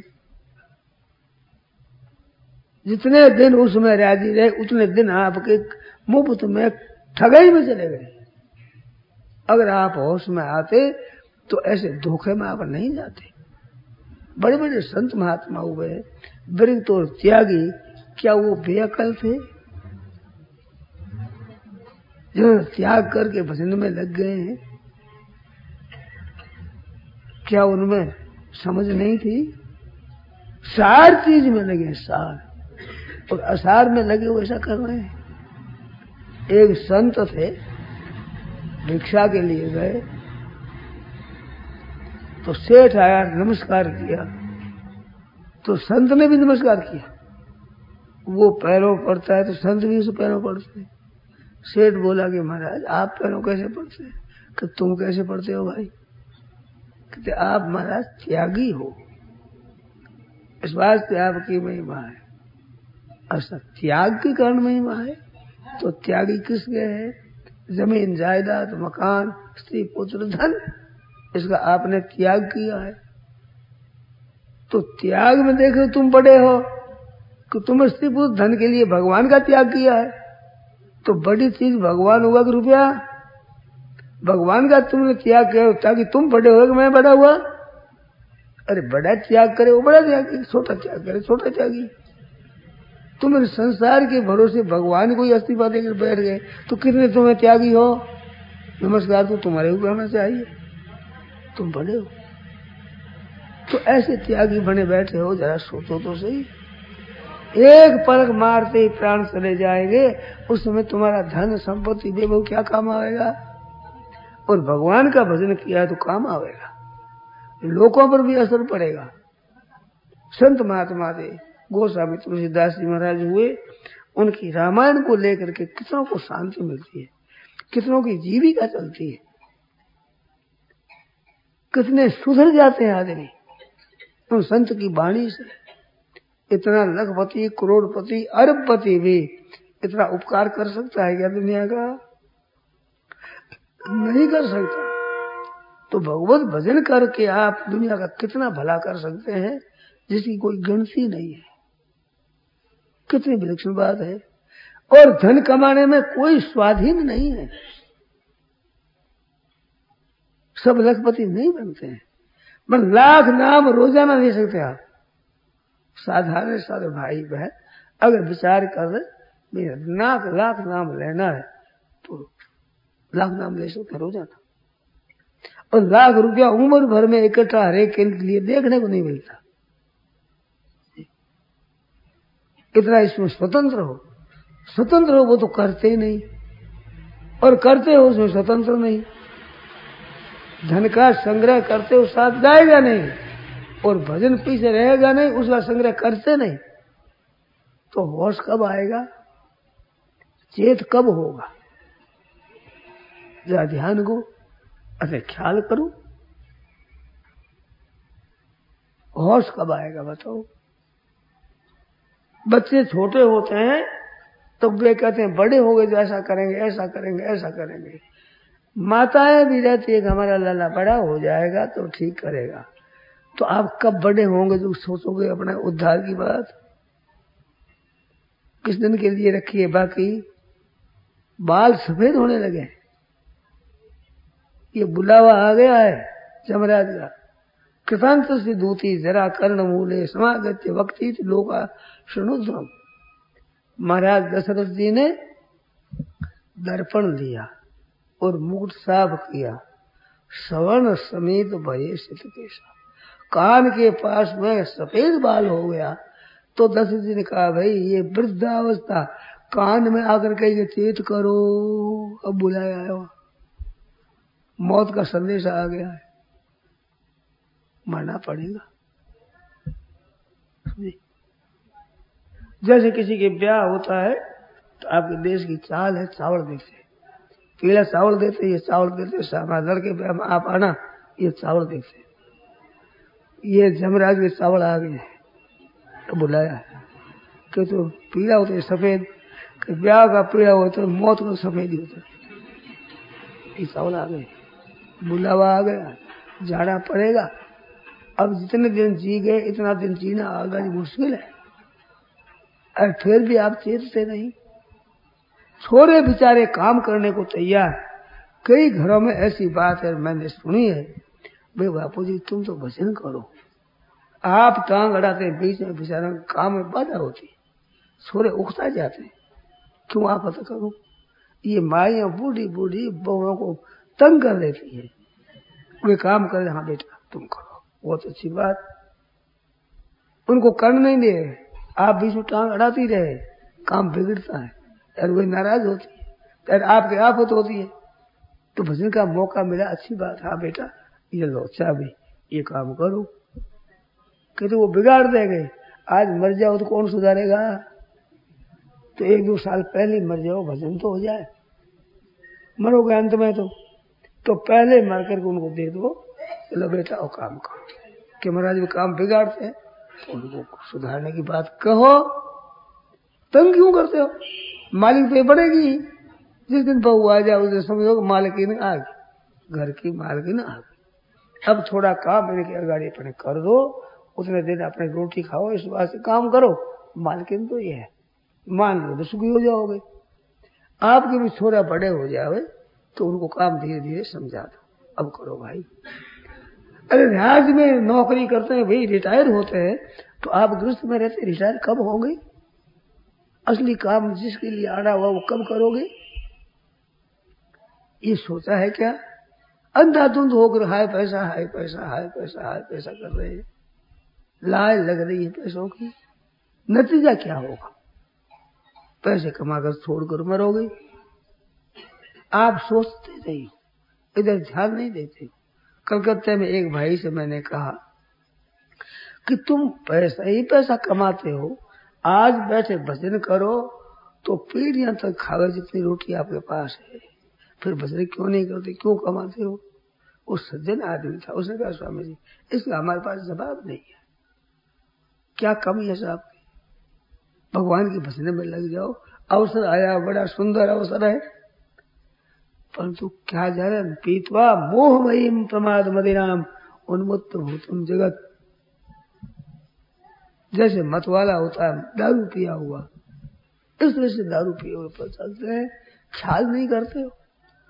जितने दिन उसमें राजी रहे उतने दिन आपके मुफ्त में ठगाई में चले गए। अगर आप होश में आते तो ऐसे धोखे में आप नहीं जाते। बड़े बड़े संत महात्मा हुए, वृद्ध और त्यागी, क्या वो बेअकल थे? जो त्याग करके भजन में लग गए हैं, क्या उनमें समझ नहीं थी? सार चीज में लगे, सार और असार में लगे वो ऐसा कर रहे हैं। एक संत थे, भिक्षा के लिए गए तो सेठ आया, नमस्कार किया तो संत ने भी नमस्कार किया। वो पैरों पड़ता है तो संत भी उसे पैरों पड़ते हैं। सेठ बोला कि महाराज आप पैरों कैसे पड़ते हैं? कि तुम कैसे पड़ते हो भाई? कहते आप महाराज त्यागी हो, इस बात से आपकी महिमा है। ऐसा त्याग के कारण महिमा है। तो त्यागी किसके है? जमीन जायदाद मकान स्त्री पुत्र धन, इसका आपने त्याग किया है। तो त्याग में देखो तुम बड़े हो कि तुम स्त्री पुत्र धन के लिए भगवान का त्याग किया है। तो बड़ी चीज भगवान होगा कि रुपया? भगवान का तुमने त्याग किया ताकि तुम बड़े हो कि मैं बड़ा हुआ। अरे बड़ा त्याग करे वो बड़ा त्यागी, छोटा त्याग करे छोटा त्यागी। तुम संसार के भरोसे भगवान को ही इस्तीफा देकर बैठ गए तो कितने तुम्हें त्यागी हो? नमस्कार तो तुम्हारे ऊपर होना चाहिए, तुम बड़े हो। तो ऐसे त्यागी बने बैठे हो, जरा सोचो तो सही। एक पलक मारते ही प्राण चले जाएंगे, उस समय तुम्हारा धन संपत्ति वैभव क्या काम आएगा? और भगवान का भजन किया तो काम आएगा, लोगों पर भी असर पड़ेगा। संत महात्मा थे, गोस्वामी तुलसीदास जी महाराज हुए, उनकी रामायण को लेकर के कितनों को शांति मिलती है, कितनों की जीविका चलती है, कितने सुधर जाते हैं आदमी उन संत की वाणी से। इतना लखपति करोड़पति अरबपति भी इतना उपकार कर सकता है क्या दुनिया का? नहीं कर सकता। तो भगवत भजन करके आप दुनिया का कितना भला कर सकते हैं जिसकी कोई गिनती नहीं है। कितनी विलक्षण बात है। और धन कमाने में कोई स्वाधीन नहीं है। सब लखपति नहीं बनते हैं, पर लाख नाम रोजाना दे सकते आप। साधारण सारे भाई बहन अगर विचार कर लाख लाख नाम लेना है तो लाख नाम ले सकते रोजाना, और लाख रुपया उम्र भर में इकट्ठा हर एक के लिए देखने को नहीं मिलता। इतना इसमें स्वतंत्र हो, स्वतंत्र हो वो तो करते ही नहीं, और करते हो उसमें स्वतंत्र नहीं। धन का संग्रह करते हो साथ जाएगा नहीं, और भजन पीछे रहेगा नहीं, उसका संग्रह करते नहीं, तो होश कब आएगा, चेत कब होगा? जरा ध्यान को अरे ख्याल करो, होश कब आएगा बताओ। बच्चे छोटे होते हैं तो वे कहते हैं बड़े हो गए तो ऐसा करेंगे ऐसा करेंगे ऐसा करेंगे। माताएं भी रहती है कि हमारा लाला बड़ा हो जाएगा तो ठीक करेगा। तो आप कब बड़े होंगे जो सोचोगे अपना उद्धार की बात? किस दिन के लिए रखी है? बाकी बाल सफेद होने लगे, ये बुलावा आ गया है जमराज का। कृतांत से दूती जरा कर्ण मूले समागत्य वक्ति लोका शुणुद्रम। महाराज दशरथ जी ने दर्पण लिया और मुकुट साफ किया, सवर्ण समेत भये सित केशा। कान के पास में सफेद बाल हो गया तो दशरथ जी ने कहा भाई ये वृद्धावस्था, कान में आकर के ये चेत करो, अब बुलाया है, मौत का संदेश आ गया है, मरना पड़ेगा। जैसे किसी के ब्याह होता है तो आपके देश की चाल है, चावल देते, पीला चावल देते, ये चावल देते, हमारे लड़के ब्याह में आप आना, ये चावल देते। ये जमराज के चावल आ गए तो बुलाया है कि तो पीला होता है सफेद, कि ब्याह का पीला होता है, मौत का सफेद ही होता है। ये चावल आ गए, बुलावा आ गया, जाना पड़ेगा। अब जितने दिन जी गए इतना दिन जीना आगा मुश्किल है, और फिर भी आप चेतते नहीं। छोरे बेचारे काम करने को तैयार। कई घरों में ऐसी बात है मैंने सुनी है, भाई बापू जी तुम तो भजन करो, आप टांग अड़ाते बीच में बेचारा काम में बाधा होती, छोरे उकता जाते, क्यों आप पता करो। ये माइयां बूढ़ी बूढ़ी बहुओं को तंग कर देती है, वे काम कर हाँ बेटा तुम करो, बहुत अच्छी बात, उनको करने नहीं दे, आप बीच में टांग अड़ाती रहे, काम बिगड़ता है और वे नाराज होती है और आपके आफत होती है। तो भजन का मौका मिला, अच्छी बात, हाँ बेटा ये लो चाबी, ये काम करो। कहते वो बिगाड़ देंगे, आज मर जाओ तो कौन सुधारेगा? तो एक दो साल पहले मर जाओ, भजन तो हो जाए, मरोगे अंत में तो तो पहले मर करके उनको दे दो, लो बेटा वो काम करो। कि महाराज वो काम बिगाड़ते हैं, उनको सुधारने की बात कहो, तंग क्यों करते हो? मालिक पे पड़ेगी, जिस दिन बहू आ जाए उस दिन समझो मालकिन आ गई, घर की मालकिन आ गई। अब थोड़ा काम इनके अगाड़ी अपने कर दो, उतने दिन अपने रोटी खाओ, इस बात से काम करो, मालकिन तो ये है, मान लो तो सुखी हो जाओगे। आपके भी थोड़ा बड़े हो जाओगे तो उनको काम धीरे धीरे समझा दो, अब करो भाई। अरे राज्य में नौकरी करते हैं भाई, रिटायर होते हैं, तो आप गृहस्थ में रहते रिटायर कब होंगे? असली काम जिसके लिए आना हुआ वो कब करोगे? ये सोचा है क्या? अंधाधुंध होकर हाय पैसा हाय पैसा हाय पैसा हाय पैसा कर रहे हैं, लाज लग रही है पैसों की, नतीजा क्या होगा? पैसे कमाकर छोड़कर मरोगे। आप सोचते नहीं, इधर ध्यान नहीं देते। कलकत्ते में एक भाई से मैंने कहा कि तुम पैसा ही पैसा कमाते हो, आज बैठे भजन करो तो पीढ़ियां तक खावे जितनी रोटी आपके पास है, फिर भजन क्यों नहीं करते, क्यों कमाते हो? वो सज्जन आदमी था, उसने कहा स्वामी जी इसका हमारे पास जवाब नहीं है, क्या कमी है साहब? भगवान की भजन में लग जाओ, अवसर आया, बड़ा सुंदर अवसर है, परंतु क्या जाने पीतवा मोहमयीम प्रमाद मदिराम उन्मुक्त भूतम जगत। जैसे मतवाला होता है दारू पिया हुआ, इस तरह से दारू पिए हुए पर चलते हैं, ख्याल नहीं करते हो।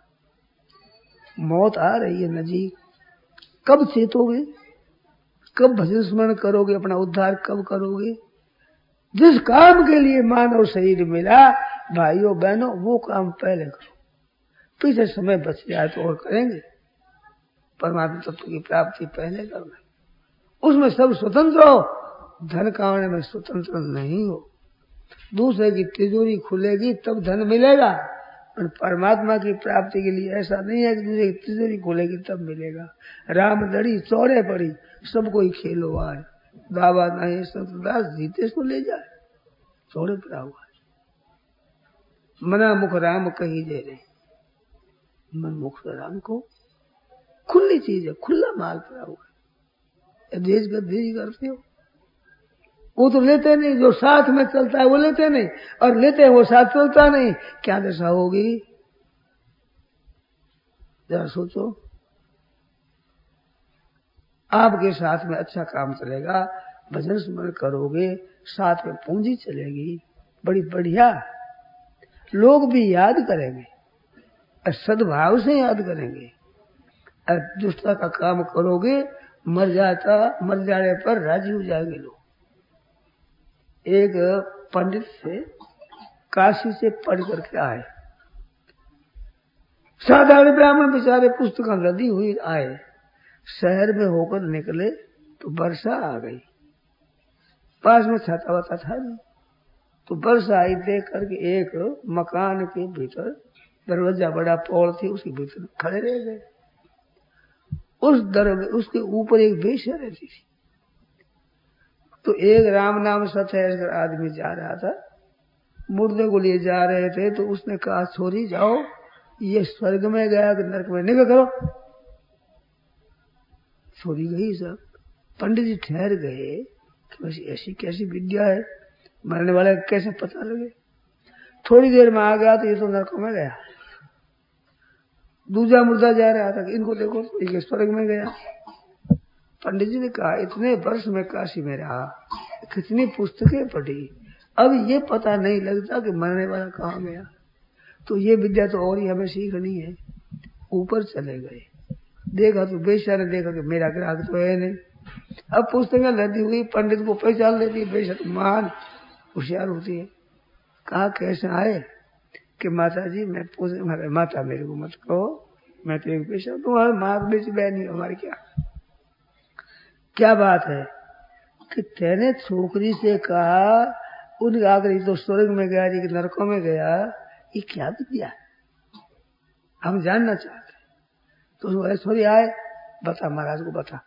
मौत आ रही है नजीक, कब चेतोगे? कब भजन स्मरण करोगे? अपना उद्धार कब करोगे? जिस काम के लिए मानव शरीर मिला भाइयों बहनों वो काम पहले करो, पीछे समय बच जाए तो और करेंगे। परमात्मा तत्व की प्राप्ति पहले करना, उसमें सब स्वतंत्र हो, धन कमाने में स्वतंत्र नहीं हो। दूसरे की तिजोरी खुलेगी तब धन मिलेगा, और परमात्मा की प्राप्ति के लिए ऐसा नहीं है कि दूसरे की तिजोरी खुलेगी तब मिलेगा। राम लड़ी चौड़े पड़ी, सब कोई खेलो आए, दावा नहीं संतदास जीते सो ले जाए, चौड़े पड़ा हुआ है। मना मुख राम कही दे रहे, मन मुख राम को खुली चीज है, खुला माल पड़ा हुआ है। देश गद्दी करते हो, वो तो लेते नहीं, जो साथ में चलता है वो लेते नहीं, और लेते हैं वो साथ चलता नहीं। क्या दशा होगी जरा सोचो। आपके साथ में अच्छा काम चलेगा, भजन स्मरण करोगे, साथ में पूंजी चलेगी, बड़ी बढ़िया, लोग भी याद करेंगे और सद्भाव से याद करेंगे। और दुष्टता का काम करोगे, मर जाता मर जाने पर राजी हो जाएंगे लोग। एक पंडित से काशी से पढ़ करके आए, साधारण ब्राह्मण बेचारे पुस्तक लदी हुई आए, शहर में होकर निकले तो वर्षा आ गई, पास में छाता वाता था नहीं, तो वर्षा आई देख करके एक मकान के भीतर, दरवाजा बड़ा पौड़ थी उसके भीतर खड़े रह गए। उस दरवाजे उसके ऊपर एक वेश्या रहती थी, तो एक राम नाम सत्य आदमी जा रहा था, मुर्दे को लिए जा रहे थे, तो उसने कहा छोरी जाओ, ये स्वर्ग में गया कि नरक में, निकल करो। छोरी गई। सब पंडित जी ठहर गए कि वैसे ऐसी कैसी विद्या है, मरने वाले कैसे पता लगे। थोड़ी देर में आ गया तो ये तो नरक में गया। दूसरा मुर्दा जा रहा था कि इनको देखो, ये स्वर्ग में गया। पंडित जी ने कहा इतने वर्ष में काशी में रहा, कितनी पुस्तकें पढ़ी, अब ये पता नहीं लगता कि मरने वाला कहाँ गया, तो ये विद्या तो और ही हमें सीखनी है। ऊपर चले गए, देखा तो बेशा ने देखा कि मेरा ग्राहक तो है नहीं। अब पुस्तकें लदी हुई, पंडित को पहचान लेती, बेशा तो महान होशियार होती है। कहा कैसे आए कि माता जी मैं पूछ माता मेरे को मत कहो, मैं तो एक पेशा, तुम्हारे माँ बेच बहनी हमारी क्या क्या बात है कि तेने छोकरी से कहा उनके आकर तो स्वर्ग में गया जी, नरकों में गया, ये क्या विद्या हम जानना चाहते। तो ऐश्वर्य आए, बता महाराज को बता,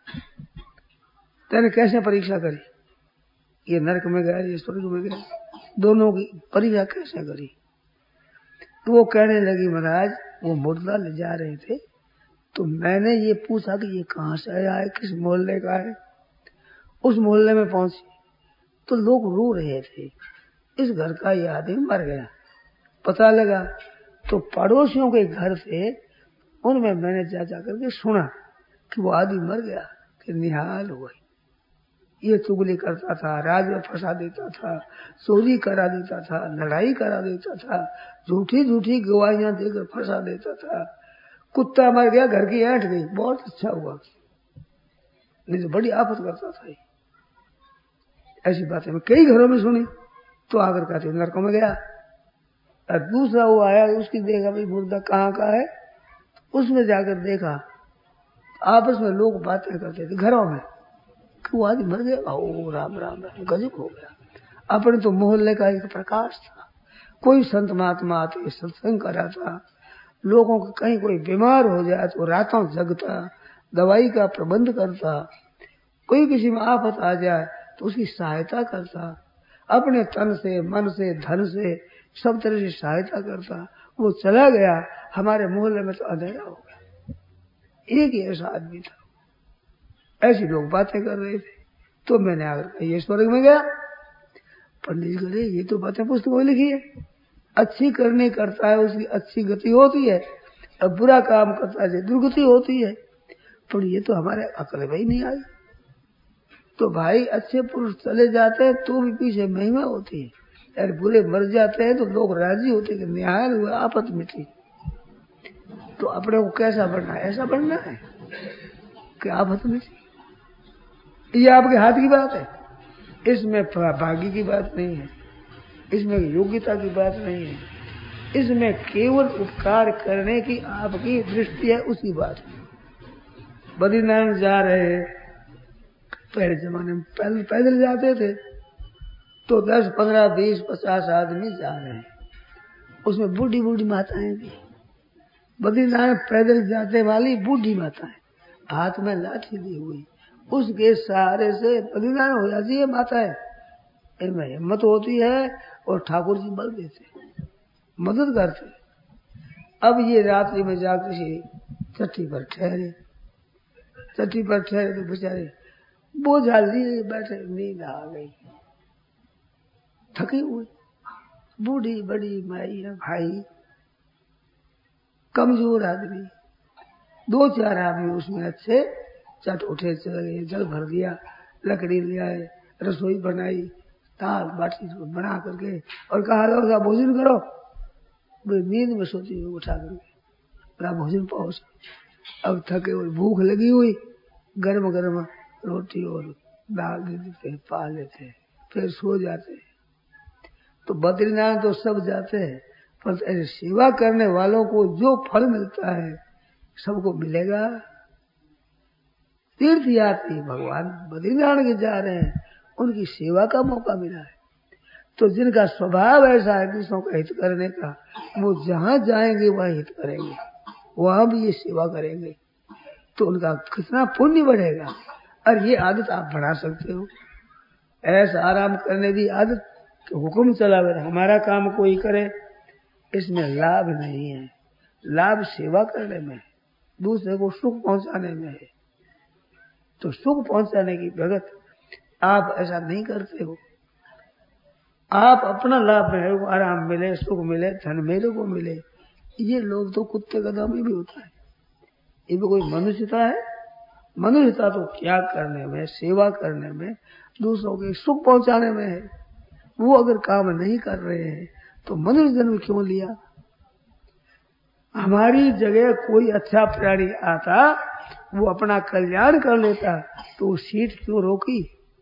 तेने कैसे परीक्षा करी, ये नरक में गया ये स्वर्ग में गया, दोनों की परीक्षा कैसे करी। तो वो कहने लगी महाराज वो मुर्दा ले जा रहे थे, तो मैंने ये पूछा कि ये कहाँ से आया है, किस मोहल्ले का है। उस मोहल्ले में पहुंची तो लोग रो रहे थे, इस घर का ये आदमी मर गया। पता लगा तो पड़ोसियों के घर थे, उनमें मैंने जा जा करके सुना कि वो आदमी मर गया, कि निहाल हो गई। ये चुगली करता था, राज में फंसा देता था, चोरी करा देता था, लड़ाई करा देता था, झूठी झूठी गवाहियां देकर फंसा देता था। कुत्ता मर गया, घर की ऐंठ गई, बहुत अच्छा हुआ, नहीं तो बड़ी आफत करता था। ऐसी बातें मैं कई घरों में सुनी, तो आकर कहते नरकों में गया। और दूसरा वो आया, उसकी देखा भाई मुर्दा कहाँ का है, उसमें जाकर देखा आपस में लोग बातें करते थे घरों में कि वो आदमी मर गया। ओ राम राम राम, गजब हो गया। अपने तो मोहल्ले का एक प्रकाश था, कोई संत महात्मा आते सत्संग कराता, लोगों को कहीं कोई बीमार हो जाए तो रातों जगता, दवाई का प्रबंध करता, कोई किसी में आफत आ जाए तो उसकी सहायता करता, अपने तन से मन से धन से सब तरह से सहायता करता। वो चला गया, हमारे मोहल्ले में तो अंधेरा हो गया। एक ही ऐसा आदमी था। ऐसी लोग बातें कर रहे थे, तो मैंने आकर कहा ये स्वर्ग में गया। पंडित जी कहते ये तो बातें पुस्तकों में लिखी है, अच्छी करने करता है उसकी अच्छी गति होती है, अब बुरा काम करता है दुर्गति होती है, पर ये तो हमारे अकल में ही नहीं आई। तो भाई अच्छे पुरुष चले जाते हैं तो भी पीछे महिमा होती है, यार बुरे मर जाते हैं तो लोग राजी होते कि निहाल हुआ आपत मिटी। तो अपने को कैसा बनना है, ऐसा बनना है कि आपत मिटी, ये आपके हाथ की बात है। इसमें भाग्य की बात नहीं है, इसमें योग्यता की बात नहीं है, इसमें केवल उपकार करने की आपकी दृष्टि है, उसकी बात है। बद्रीनाथ जा रहे हैं, पहले जमाने में पैदल पैदल जाते थे तो दस पंद्रह बीस पचास आदमी जा रहे हैं, उसमें बूढ़ी बूढ़ी माताएं भी। बद्रीनाथ पैदल जाते वाली बूढ़ी माताएं, हाथ में लाठी ली हुई, उसके सहारे से बद्रीनाथ हो जाती है माताएं। इनमें हिम्मत होती है और ठाकुर जी बल देते, मदद करते। अब ये रात्रि में जाकर किसी चट्टी पर ठहरे, चट्टी पर ठहरे तो बेचारे बोझा लिए बैठे, नींद आ गई, थकी हुई, बूढ़ी बड़ी माई है भाई, कमजोर आदमी, दो चार आदमी उसमें अच्छे चट उठे चले गए, जल भर दिया, लकड़ी ले आए, रसोई बनाई, दाल बाटी बना करके और कहा लो भोजन करो। नींद में सोती हुई उठा करके बड़ा भोजन पहुंच। अब थके हुए, भूख लगी हुई, गर्म गर्म रोटी और दाल दे देते, पा लेते, फिर सो जाते। तो बद्रीनाथ तो सब जाते हैं, पर ऐसे सेवा करने वालों को जो फल मिलता है सबको मिलेगा। तीर्थ यात्री भगवान बद्रीनाथ के जा रहे हैं, उनकी सेवा का मौका मिला है। तो जिनका स्वभाव ऐसा है दूसरों का हित करने का, वो जहां जाएंगे वह हित करेंगे, वहां भी ये सेवा करेंगे, तो उनका कितना पुण्य बढ़ेगा। और ये आदत आप बढ़ा सकते हो। ऐसा आराम करने की आदत कि हुक्म चला हुआ हमारा काम कोई करे, इसमें लाभ नहीं है। लाभ सेवा करने में, दूसरे को सुख पहुंचाने में है। तो सुख पहुंचाने की भगत आप ऐसा नहीं करते हो। आप अपना लाभ मेरे को, आराम मिले, सुख मिले, धन मेरे को मिले, ये लोग तो कुत्ते कदम में भी होता है। ये भी कोई मनुष्यता है? मनुष्यता तो त्याग करने में, सेवा करने में, दूसरों के सुख पहुंचाने में है। वो अगर काम नहीं कर रहे हैं तो मनुष्य जन्म क्यों लिया? हमारी जगह कोई अच्छा प्राणी आता, वो अपना कल्याण कर लेता, तो वो सीट क्यों रोकी?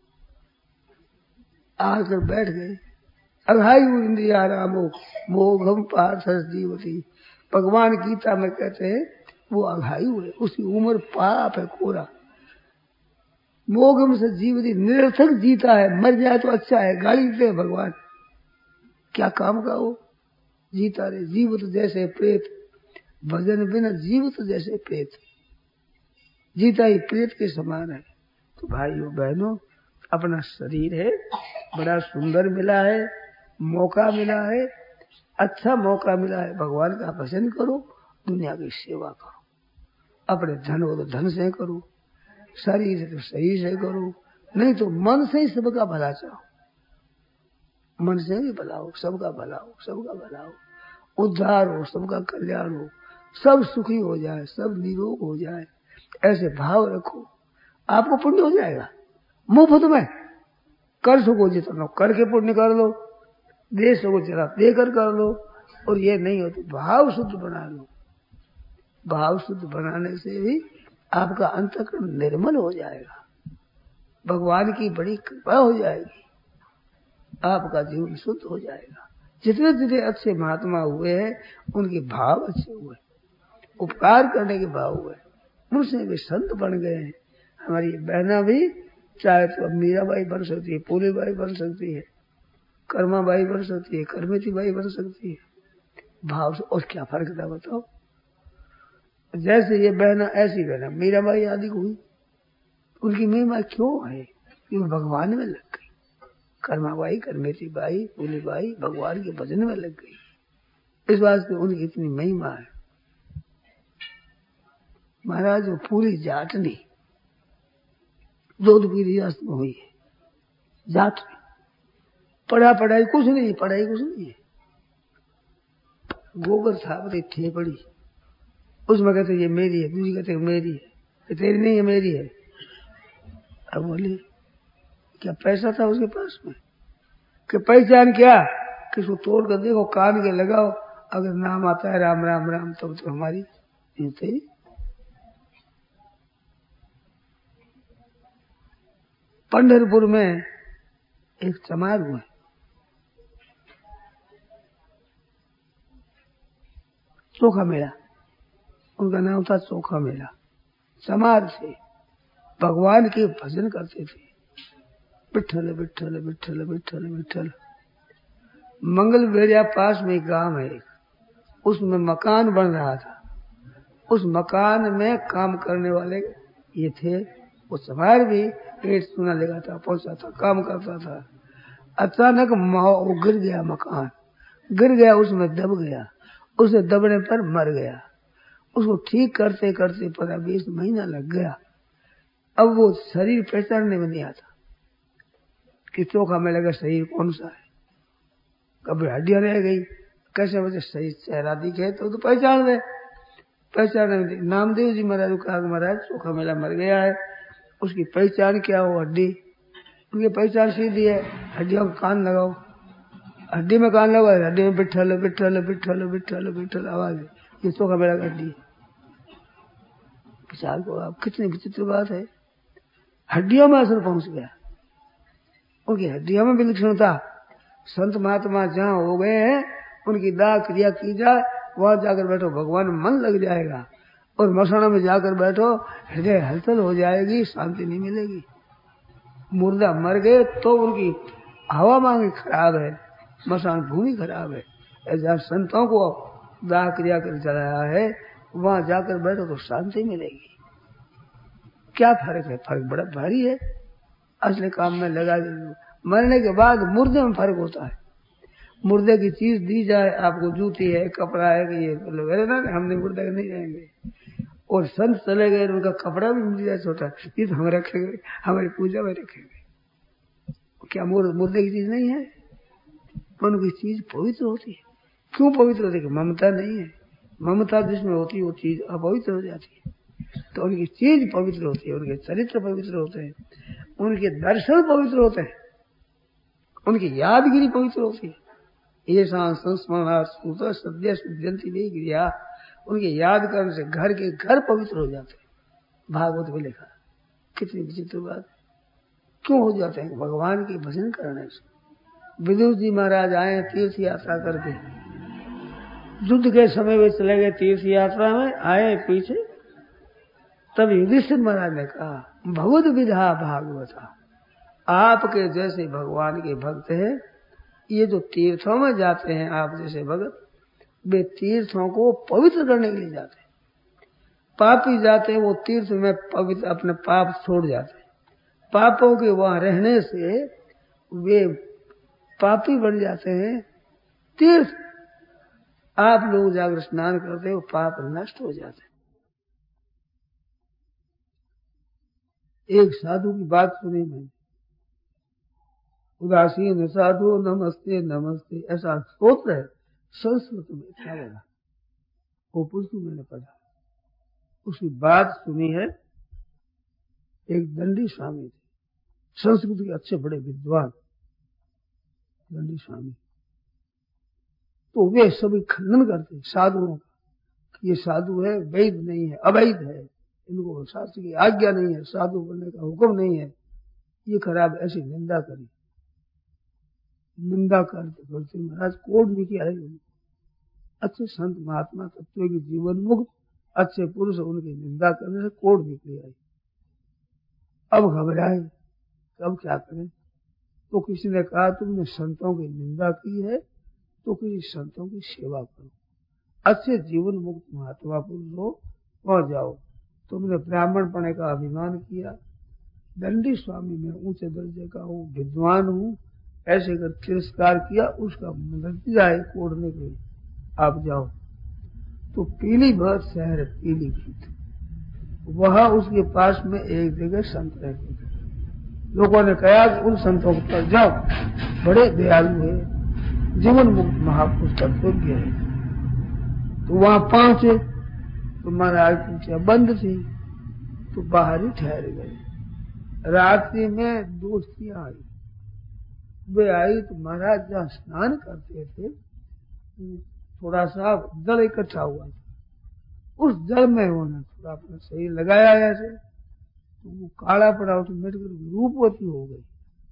आकर बैठ गए। अघायु इंद्रिया रामो मोघम पार्थ जीवती। भगवान गीता में कहते हैं वो अघायु है, उसकी उम्र पाप है कोरा। मोघम से जीवती, निरर्थक जीता है, मर जाए तो अच्छा है, गाली दे भगवान, क्या काम का हो, जीता रहे। जीवित जैसे प्रेत, भजन बिना जीवित जैसे प्रेत, जीता ही प्रेत के समान है। तो भाइयों बहनों, अपना शरीर है, बड़ा सुंदर मिला है, मौका मिला है, अच्छा मौका मिला है, भगवान का भजन करो, दुनिया की सेवा करो। अपने धन हो तो धन से करो, शरीर है तो सही से करो, नहीं तो मन से ही सबका भला चाहो, मन से भी भला हो, सबका भला हो, सबका भला हो, उद्धार हो, सबका कल्याण हो, सब सुखी हो जाए, सब निरोग हो जाए, ऐसे भाव रखो, आपको पुण्य हो जाएगा। मुफ्त में कर सको जितना करके पुण्य कर लो, दे सको जरा देकर कर लो, और ये नहीं हो तो भाव शुद्ध बना लो। भाव शुद्ध बनाने से भी आपका अंतःकरण निर्मल हो जाएगा, भगवान की बड़ी कृपा हो जाएगी, आपका जीवन शुद्ध हो जाएगा। जितने जितने अच्छे महात्मा हुए हैं उनके भाव अच्छे हुए, उपकार करने के भाव हुए, उनसे भी संत बन गए हैं। हमारी बहना भी चाहे तो मीराबाई बन सकती है, पूरीबाई बन सकती है, कर्माबाई बन सकती है, करमती बाई बन सकती है, भाव से। और क्या फर्क था बताओ? जैसे ये बहना ऐसी बहना मीराबाई आदि हुई, उनकी महिमा क्यों है? क्योंकि भगवान में लग गई। कर्माबाई, करमेती बाई, पूरीबाई भगवान के भजन में लग गई, इस वास्ते उनकी इतनी महिमा है। महाराज वो पूरी जाटनी जोधपुर रियासत में हुई है, जाट में पढ़ा पढ़ाई कुछ नहीं, पढ़ाई कुछ नहीं है, गोबर था बड़ी थे पड़ी, उसमें कहते ये मेरी है, दूसरी कहते मेरी है, कि तेरी नहीं है मेरी है। अब बोले क्या पैसा था उसके पास में कि पहचान क्या, किसको तोड़ कर देखो, कान के लगाओ, अगर नाम आता है राम राम राम तब तो हमारी तेरी। पंढरपुर में एक समारोह है, चोखा मेला, उनका नाम था चोखा मेला। चमार थे, भगवान के भजन करते थे, विठ्ठल विठ्ठल विठ्ठल विठ्ठल विठ्ठल। मंगल बेरिया पास में एक गांव है, उसमें मकान बन रहा था। उस मकान में काम करने वाले ये थे। वो समार भी पेट सुना लगाता पहुंचा था, काम करता था। अचानक वो गिर गया, मकान गिर गया, उसमें दब गया। उसे दबने पर मर गया। उसको ठीक करते करते पंद्रह बीस महीना लग गया। अब वो शरीर पहचानने में नहीं आता कि चोखा में लगा शरीर कौन सा है। कभी हड्डियां रह गई, कैसे वजह शरीर चेहरा दिखे तो, तो पहचान ले। पहचान नामदेव जी महाराज कहा महाराज चोखा मेला मर गया है, उसकी पहचान क्या हो? हड्डी। उनकी पहचान सीधी है, हड्डियों का कान लगाओ, हड्डी में कान लगाओ, हड्डी में विठ्ठल विठ्ठल विठ्ठल विठ्ठल विठ्ठल आवाज है, ये चोखा मेला का हड्डी। विचार को आप, कितनी विचित्र बात है। हड्डियों में असर पहुंच गया, उनकी हड्डियों में विलक्षणता। संत महात्मा जहाँ हो गए हैं, उनकी दाह क्रिया की जाए, वहां जाकर बैठो, भगवान मन लग जाएगा। और मसाना में जाकर बैठो, हृदय हलचल हो जाएगी, शांति नहीं मिलेगी। मुर्दा मर गए तो उनकी हवा मांगी खराब है, मसान भूमि खराब है। ऐसा संतों को दाह क्रिया कर चलाया है, वहां जाकर बैठो तो शांति मिलेगी। क्या फर्क है? फर्क बड़ा भारी है। असली काम में लगा, मरने के बाद मुर्दे में फर्क होता है। मुर्दे की चीज दी जाए आपको, जूती है, कपड़ा है, कि ये वगैरह ना, हमने मुर्दे नहीं रहेंगे। और संत चले गए, उनका कपड़ा भी मिल जाए छोटा, ये तो हम रखेंगे, हमारी पूजा में रखेंगे। क्या मुर्दे की चीज नहीं है? उनकी चीज पवित्र होती है। क्यों पवित्र होती है? ममता नहीं है। ममता जिसमें होती है वो चीज अपवित्र हो जाती है। तो उनकी चीज पवित्र होती है, उनके चरित्र पवित्र होते हैं, उनके दर्शन पवित्र होते हैं, उनकी यादगिरी पवित्र होती है। ये संस्मरण सद्य सिद्ध्यंति वे क्रिया, उनके याद करने से घर के घर पवित्र हो जाते हैं। भागवत में लिखा। कितनी विचित्र बात। क्यों हो जाते हैं? भगवान के भजन करने से। विदुर जी महाराज आए तीर्थ यात्रा करके, युद्ध के समय वे चले गए तीर्थ यात्रा में, आए पीछे, तब युधिष्ठिर महाराज ने कहा भगवद विधा भागवता, आपके जैसे भगवान के भक्त हैं, ये जो तीर्थों में जाते हैं आप जैसे भगत, वे तीर्थों को पवित्र करने के लिए जाते हैं। पापी जाते हैं वो तीर्थ में पवित्र, अपने पाप छोड़ जाते हैं। पापों के वहां रहने से वे पापी बन जाते हैं। तीर्थ आप लोग जाकर स्नान करते हो, पाप नष्ट हो जाते हैं। एक साधु की बात सुनी मैंने, उदासीन साधु नमस्ते नमस्ते, ऐसा स्तोत्र है संस्कृत में, क्या लगा वो पुस्तक मैंने पढ़ा, उसकी बात सुनी है। एक दंडी स्वामी थे, संस्कृत के अच्छे बड़े विद्वान दंडी स्वामी, तो वे सभी खंडन करते साधुओं का, ये साधु है, वैध नहीं है, अवैध है, इनको शास्त्र की आज्ञा नहीं है, साधु बनने का हुक्म नहीं है, ये खराब, ऐसी निंदा करी। निंदा करते करते महाराज कोड निकले आए। अच्छे संत महात्मा तत्व के जीवन मुक्त अच्छे पुरुष, उनकी निंदा करने से कोड निकले आए। अब घबराए, अब क्या करें? तो किसी ने कहा तुमने संतों की निंदा की है तो किसी संतों की सेवा करो, अच्छे जीवन मुक्त महात्मा पुरुष हो, वहां जाओ। तुमने ब्राह्मण पने का अभिमान किया, दंडी स्वामी में ऊंचे दर्जे का हूँ, विद्वान हूँ, ऐसे कर तिरस्कार किया, उसका नतीजा है कोड़ने के लिए आप जाओ। तो पीलीभीत शहर है, पीलीभीत, वहां उसके पास में एक जगह संत रहते थे। लोगों ने कहा कि उन संतों के पास जाओ, बड़े दयालु है, जीवन मुक्त महापुरुष तत्वज्ञ है। तो वहां पहुंचे तो महाराज पूछा, बंद थी तो बाहर ही ठहर गए। रात्रि में दोस्तियां आई, वे आई तो महाराज जहाँ स्नान करते थे थोड़ा सा जल इकट्ठा हुआ था, उस जल में उन्होंने थोड़ा अपना शरीर लगाया ऐसे, तो वो काला पड़ा, तो मिट कर रूपवती हो गई।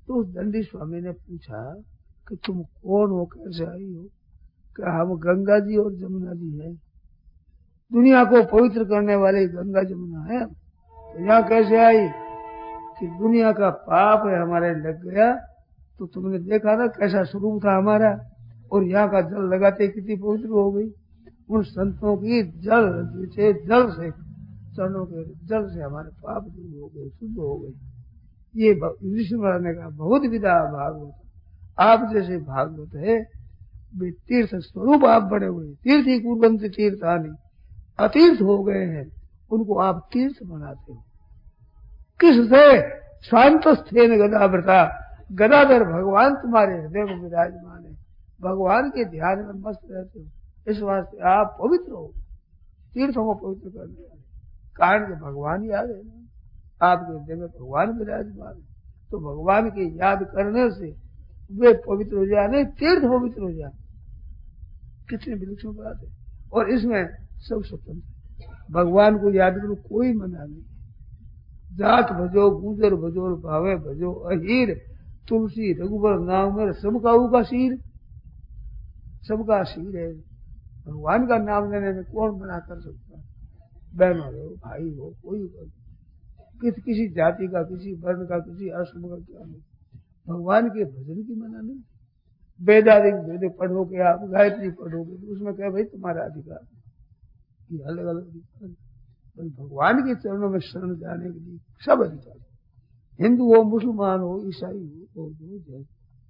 तो उस दंडी स्वामी ने पूछा कि तुम कौन हो, कैसे आई हो? कि हम गंगा जी और जमुना जी है, दुनिया को पवित्र करने वाली गंगा जमुना है। तो यहाँ कैसे आई? कि दुनिया का पाप है हमारे लग गया, तो तुमने देखा ना कैसा स्वरूप था हमारा, और यहाँ का जल लगाते कितनी पवित्र हो गई। उन संतों की जल से जल से चरणों के जल से हमारे पाप दूर हो गए, शुद्ध हो गए। ये ऋषि महाराज ने कहा बहुत विदा भागवत, आप जैसे भागवत है वे तीर्थ स्वरूप आप बड़े हुए, तीर्थ ही कुर्वन्ति तीर्थानि, अतीर्थ हो गए हैं, उनको आप तीर्थ बनाते हो। किससे? शांतस्थेन गदाव्रता, गदाधर भगवान तुम्हारे हृदय में विराजमान है, भगवान के ध्यान में मस्त रहते हो, इस वास्ते आप पवित्र हो, तीर्थों को पवित्र करने वाले। कारण के भगवान याद है ना, आपके हृदय में भगवान विराजमान है, तो भगवान की याद करने से वे पवित्र हो जाए, नहीं तीर्थ पवित्र हो जाए। कितनी विलक्षण बात है। और इसमें सब स्वतंत्र, भगवान को याद करो, कोई मना नहीं। जात भजो गुजर भजो भावे भजो अहीर, तुलसी रघुबर नाम में सबका उका शीर, सबका शीर है। भगवान का नाम लेने में कौन मना कर सकता है? बहन हो, भाई हो, कोई हो, किस किसी जाति का, किसी वर्ण का, किसी आश्रम का क्या नहीं, भगवान के भजन की मना नहीं। वेदाधिक वेद पढ़ोगे आप, गायत्री पढ़ोगे तो उसमें क्या भाई तुम्हारा अधिकार, ये अलग अलग अधिकार, पर भगवान के चरणों में शरण जाने के लिए सब अधिकार, हिंदू हो, मुसलमान हो, ईसाई हो, जो जैसे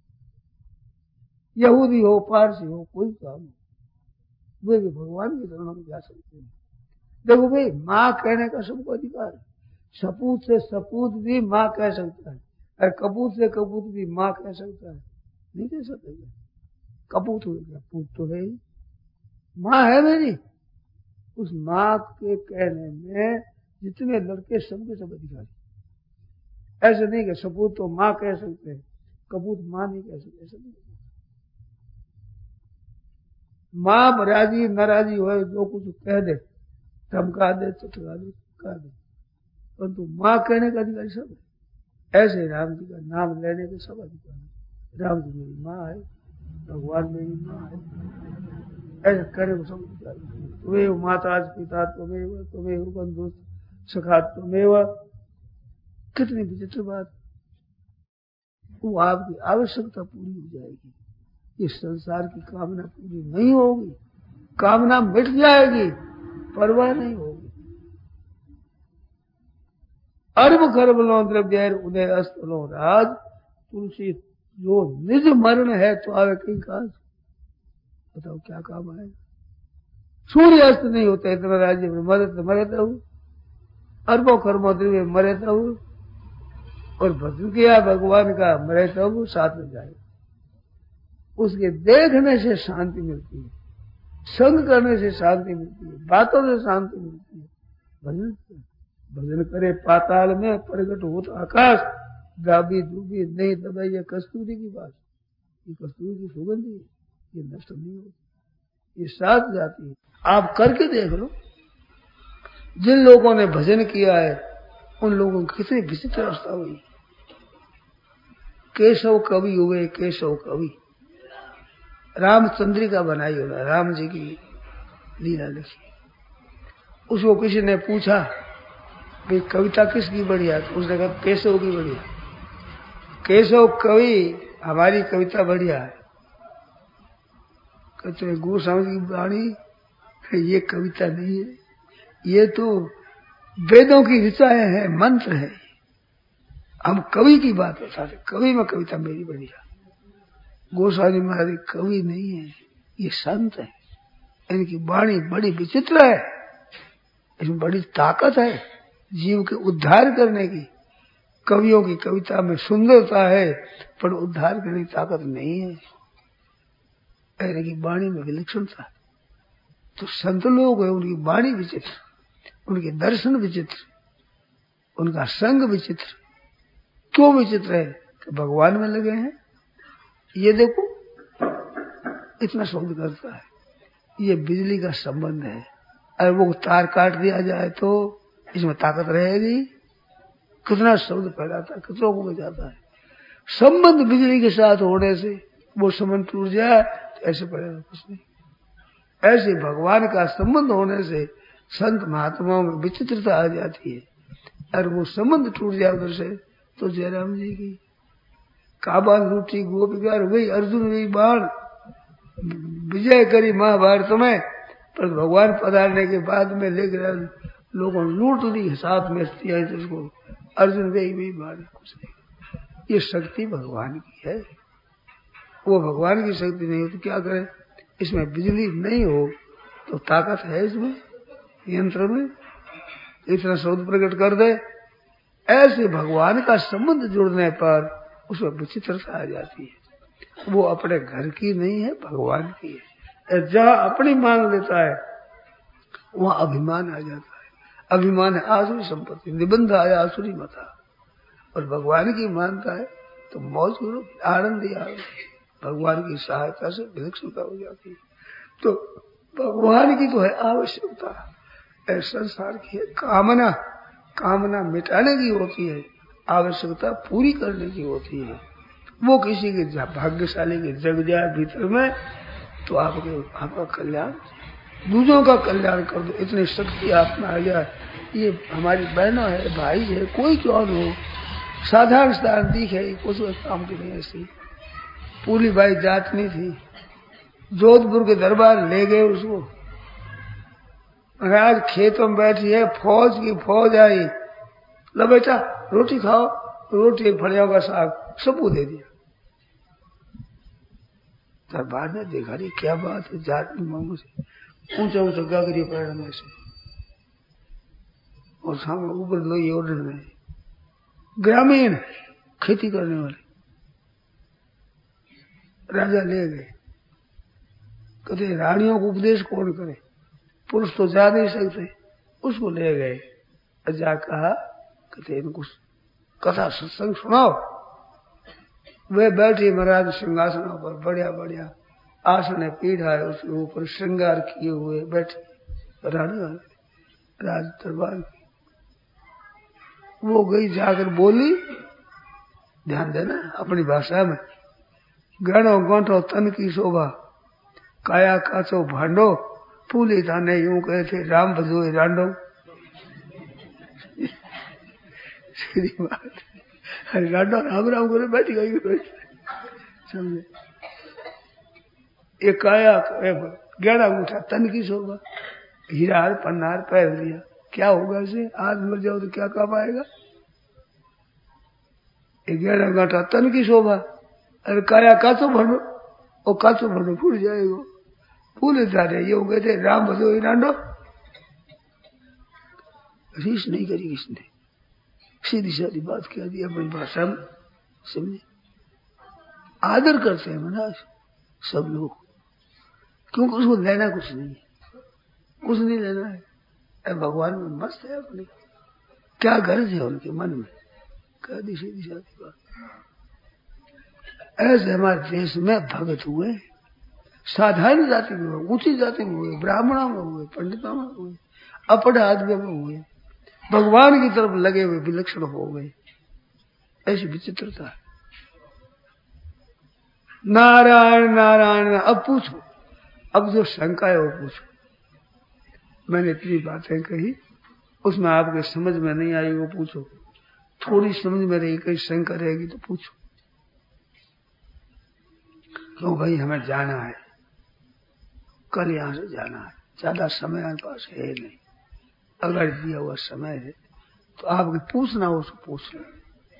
यहूदी हो, पारसी हो, कोई काम हो, वे भी भगवान के चरणों में जा सकते हैं। देखो भाई, माँ कहने का सबको अधिकार है, सपूत से सपूत भी माँ कह सकता है, और कपूत से कपूत भी माँ कह सकता है, नहीं कह सकते। कपूत हो गया, पूत तो है ही, माँ है मेरी, उस माँ के कहने में जितने लड़के सबके सब अधिकारी। ऐसे नहीं कि सपूत तो माँ कह सकते हैं, कपूत माँ नहीं कह सकते, ऐसा नहीं। माँ राजी नाराजी हो, जो कुछ कह दे, धमका दे, चटका दे, कह दे, परंतु माँ कहने का अधिकारी सब है। ऐसे राम जी का नाम लेने के सब अधिकारी, राम जी मेरी माँ है, भगवान मेरी माँ है, ऐसे करे को सब अधिकारी। तुम्हें माता पिता तुम्हें, तुम्हें बंधु सखा तुम्हें, कितनी विचित्र बात। वो आपकी आवश्यकता पूरी हो जाएगी, इस संसार की कामना पूरी नहीं होगी, कामना मिट जाएगी, परवाह नहीं होगी। अर्भ कर्मलो द्रव्य उदय अस्तलो राज, तुलसी जो निज मरण है तो आवे कहीं काज, बताओ क्या काम आए। सूर्य अस्त नहीं होता इतना राज्य में, मरे तो मरे तो अरबों कर्मो द्रव्य मरे तो, और भजन किया भगवान का मरे तो साथ में जाए। उसके देखने से शांति मिलती है, संग करने से शांति मिलती है, बातों से शांति मिलती है। भजन भजन करे पाताल में प्रगट होत आकाश, गाबी डूबी नहीं दबाई, ये कस्तूरी की बात, ये कस्तूरी की सुगंध है, ये नष्ट नहीं होती, ये साथ जाती है। आप करके देख लो, जिन लोगों ने भजन किया है उन लोगों की कितनी विचित्र अवस्था हुई। केशव कवि हुए, केशव कवि, रामचंद्रिका बनाई होगा, राम जी की लीला लिखी। उसको किसी ने पूछा भाई कविता किसकी बढ़िया, तो उसने कहा केशव की बढ़िया। केशव कवि हमारी कविता बढ़िया है। कहते गोस्वामी की वाणी ये कविता नहीं है, ये तो वेदों की ऋचाएं हैं, मंत्र है। हम कवि की बात बताते, कवि में कविता मेरी बढ़िया। गोस्वामी महाराज कवि नहीं है, ये संत है, इनकी वाणी बड़ी विचित्र है, इसमें बड़ी ताकत है जीव के उद्धार करने की। कवियों की कविता में सुंदरता है पर उद्धार करने की ताकत नहीं है, इनकी वाणी में विलक्षणता। तो संत लोग है, उनकी वाणी विचित्र, उनके दर्शन विचित्र, उनका संग विचित्र। क्यों विचित्र है? कि भगवान में लगे हैं। ये देखो इतना शब्द करता है, ये बिजली का संबंध है, अगर वो तार काट दिया जाए तो इसमें ताकत रहेगी। कितना शब्द फैलाता है, कितनों को बचाता है। संबंध बिजली के साथ होने से वो संबंध टूट जाए तो ऐसे पड़ेगा कुछ नहीं। ऐसे भगवान का संबंध होने से संत महात्माओं में विचित्रता आ जाती है। और वो संबंध टूट जाए उधर से तो जयराम जी की काबा लूटी गोपिका वही अर्जुन वही बाण विजय करी महाभारत में, पर भगवान पधारने के बाद में लेकर लोगों ने लूट ली साथ में स्त्रियां तो उसको अर्जुन वही वही बाण कुछ नहीं। ये शक्ति भगवान की है, वो भगवान की शक्ति नहीं हो तो क्या करें। इसमें बिजली नहीं हो तो ताकत है इसमें यंत्र में, इतना शब्द प्रकट कर दे। ऐसे भगवान का संबंध जुड़ने पर उसमें विचित्रता आ जाती है। वो अपने घर की नहीं है, भगवान की है। जहां अपनी मान लेता है वहां अभिमान आ जाता है। अभिमान है आसुरी संपत्ति, निबंध आया आसुरी मता। और भगवान की मानता है तो मौज करो, आनंद ही आनंद, भगवान की सहायता से विलक्षणता हो जाती है। तो भगवान की तो है आवश्यकता, संसार की है कामना। कामना मिटाने की होती है, आवश्यकता पूरी करने की होती है। वो किसी के भाग्यशाली के जग जाए भीतर में तो आपके आपका कल्याण, दूसरों का कल्याण कर दो, इतनी शक्ति आप में आ जाए। ये हमारी बहनों है, भाई है, कोई क्यों हो, साधारण स्थान दिखे कुछ काम की नहीं। ऐसी पूरी बाई जात नहीं थी, जोधपुर के दरबार ले गए उसको। आज खेतों में बैठी है, फौज की फौज आई, लो बेटा रोटी खाओ, रोटी फलियों का साग सबको दे दिया। दरबार ने देखा रही क्या बात है, जात की मांगू से ऊंचा ऊंचा गागरी पैर से और सामने ऊपर लोही ओढ़ में ग्रामीण खेती करने वाले राजा ले गए। कहते रानियों को उपदेश कौन करे, पुरुष तो जा नहीं सकते, उसको ले गए। जा कहा कहते इनको कथा सत्संग सुनाओ। वे बैठे महाराज सिंहासनों पर, बढ़िया बढ़िया आसन है, पीढ़ा है, उसके ऊपर श्रृंगार किए हुए बैठे रानी राज दरबार की। वो गई जाकर बोली, ध्यान देना अपनी भाषा में, गणो गोंठो तन की शोभा, काया काचो भांडो, फूले थाने यूं कहे थे राम भजो रांडो। अरे रांडो राम राम करे बैठी गई समझे। ये काया गहरा उठा तन की शोभा, हीरा हार पन्नार पहन लिया, क्या होगा इसे, आज मर जाओ तो क्या काम आएगा। ये गहरा गांठा तन की शोभा, अरे काया काचो भंडो, और काचो भंडो फूट जाएगा, फूले जा रहे ये कहते थे राम भजो रांडो। रीस नहीं करी किसने, सीधी सादी बात कह दी अपनी भाषा में, समझे। आदर करते हैं महाराज सब लोग, क्योंकि उसको लेना कुछ नहीं है, कुछ नहीं लेना है। अरे भगवान में मस्त है अपनी, क्या गर्ज है उनके मन में, कह दी सीधी सादी बात। ऐसे हमारे देश में भगत हुए, साधारण जाति में हुए, ऊंची जाति में हुए, ब्राह्मणों में हुए, पंडितों में हुए, अपढ़ आदमियों में हुए, भगवान की तरफ लगे हुए विलक्षण हो गए। ऐसी विचित्रता है। नारायण नारायण। अब पूछो, अब जो शंका है वो पूछो। मैंने इतनी बातें कही, उसमें आपके समझ में नहीं आई वो पूछो, थोड़ी समझ में रही कहीं शंका रहेगी तो पूछो। क्यों भाई हमें जाना है, कल यहां से जाना है, ज्यादा समय हमारे पास है नहीं, अगर दिया हुआ समय है तो आपके पूछना हो तो पूछ लो।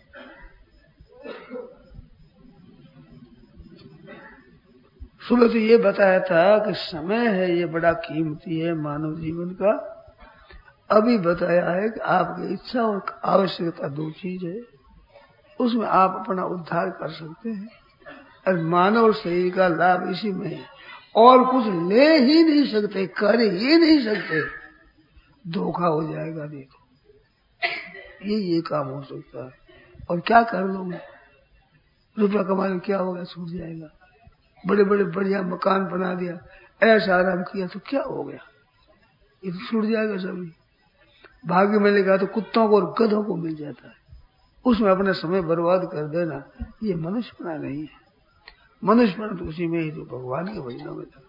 सुबह तो ये बताया था कि समय है ये बड़ा कीमती है मानव जीवन का। अभी बताया है कि आपकी इच्छा और आवश्यकता दो चीज है, उसमें आप अपना उद्धार कर सकते हैं। और मानव शरीर का लाभ इसी में है, और कुछ ले ही नहीं सकते, कर ही नहीं सकते, धोखा हो जाएगा। देखो ये ये काम हो सकता है, और क्या कर लोगे, रुपया कमाने क्या होगा, छूट जाएगा। बड़े बड़े बढ़िया मकान बना दिया, ऐसा आराम किया तो क्या हो गया, ये तो छूट जाएगा सभी। भाग्य में लिखा तो कुत्तों को और गधों को मिल जाता है, उसमें अपना समय बर्बाद कर देना ये मनुष्यपना नहीं है। मनुष्यपना तो उसी में ही जो भगवान के भजनों में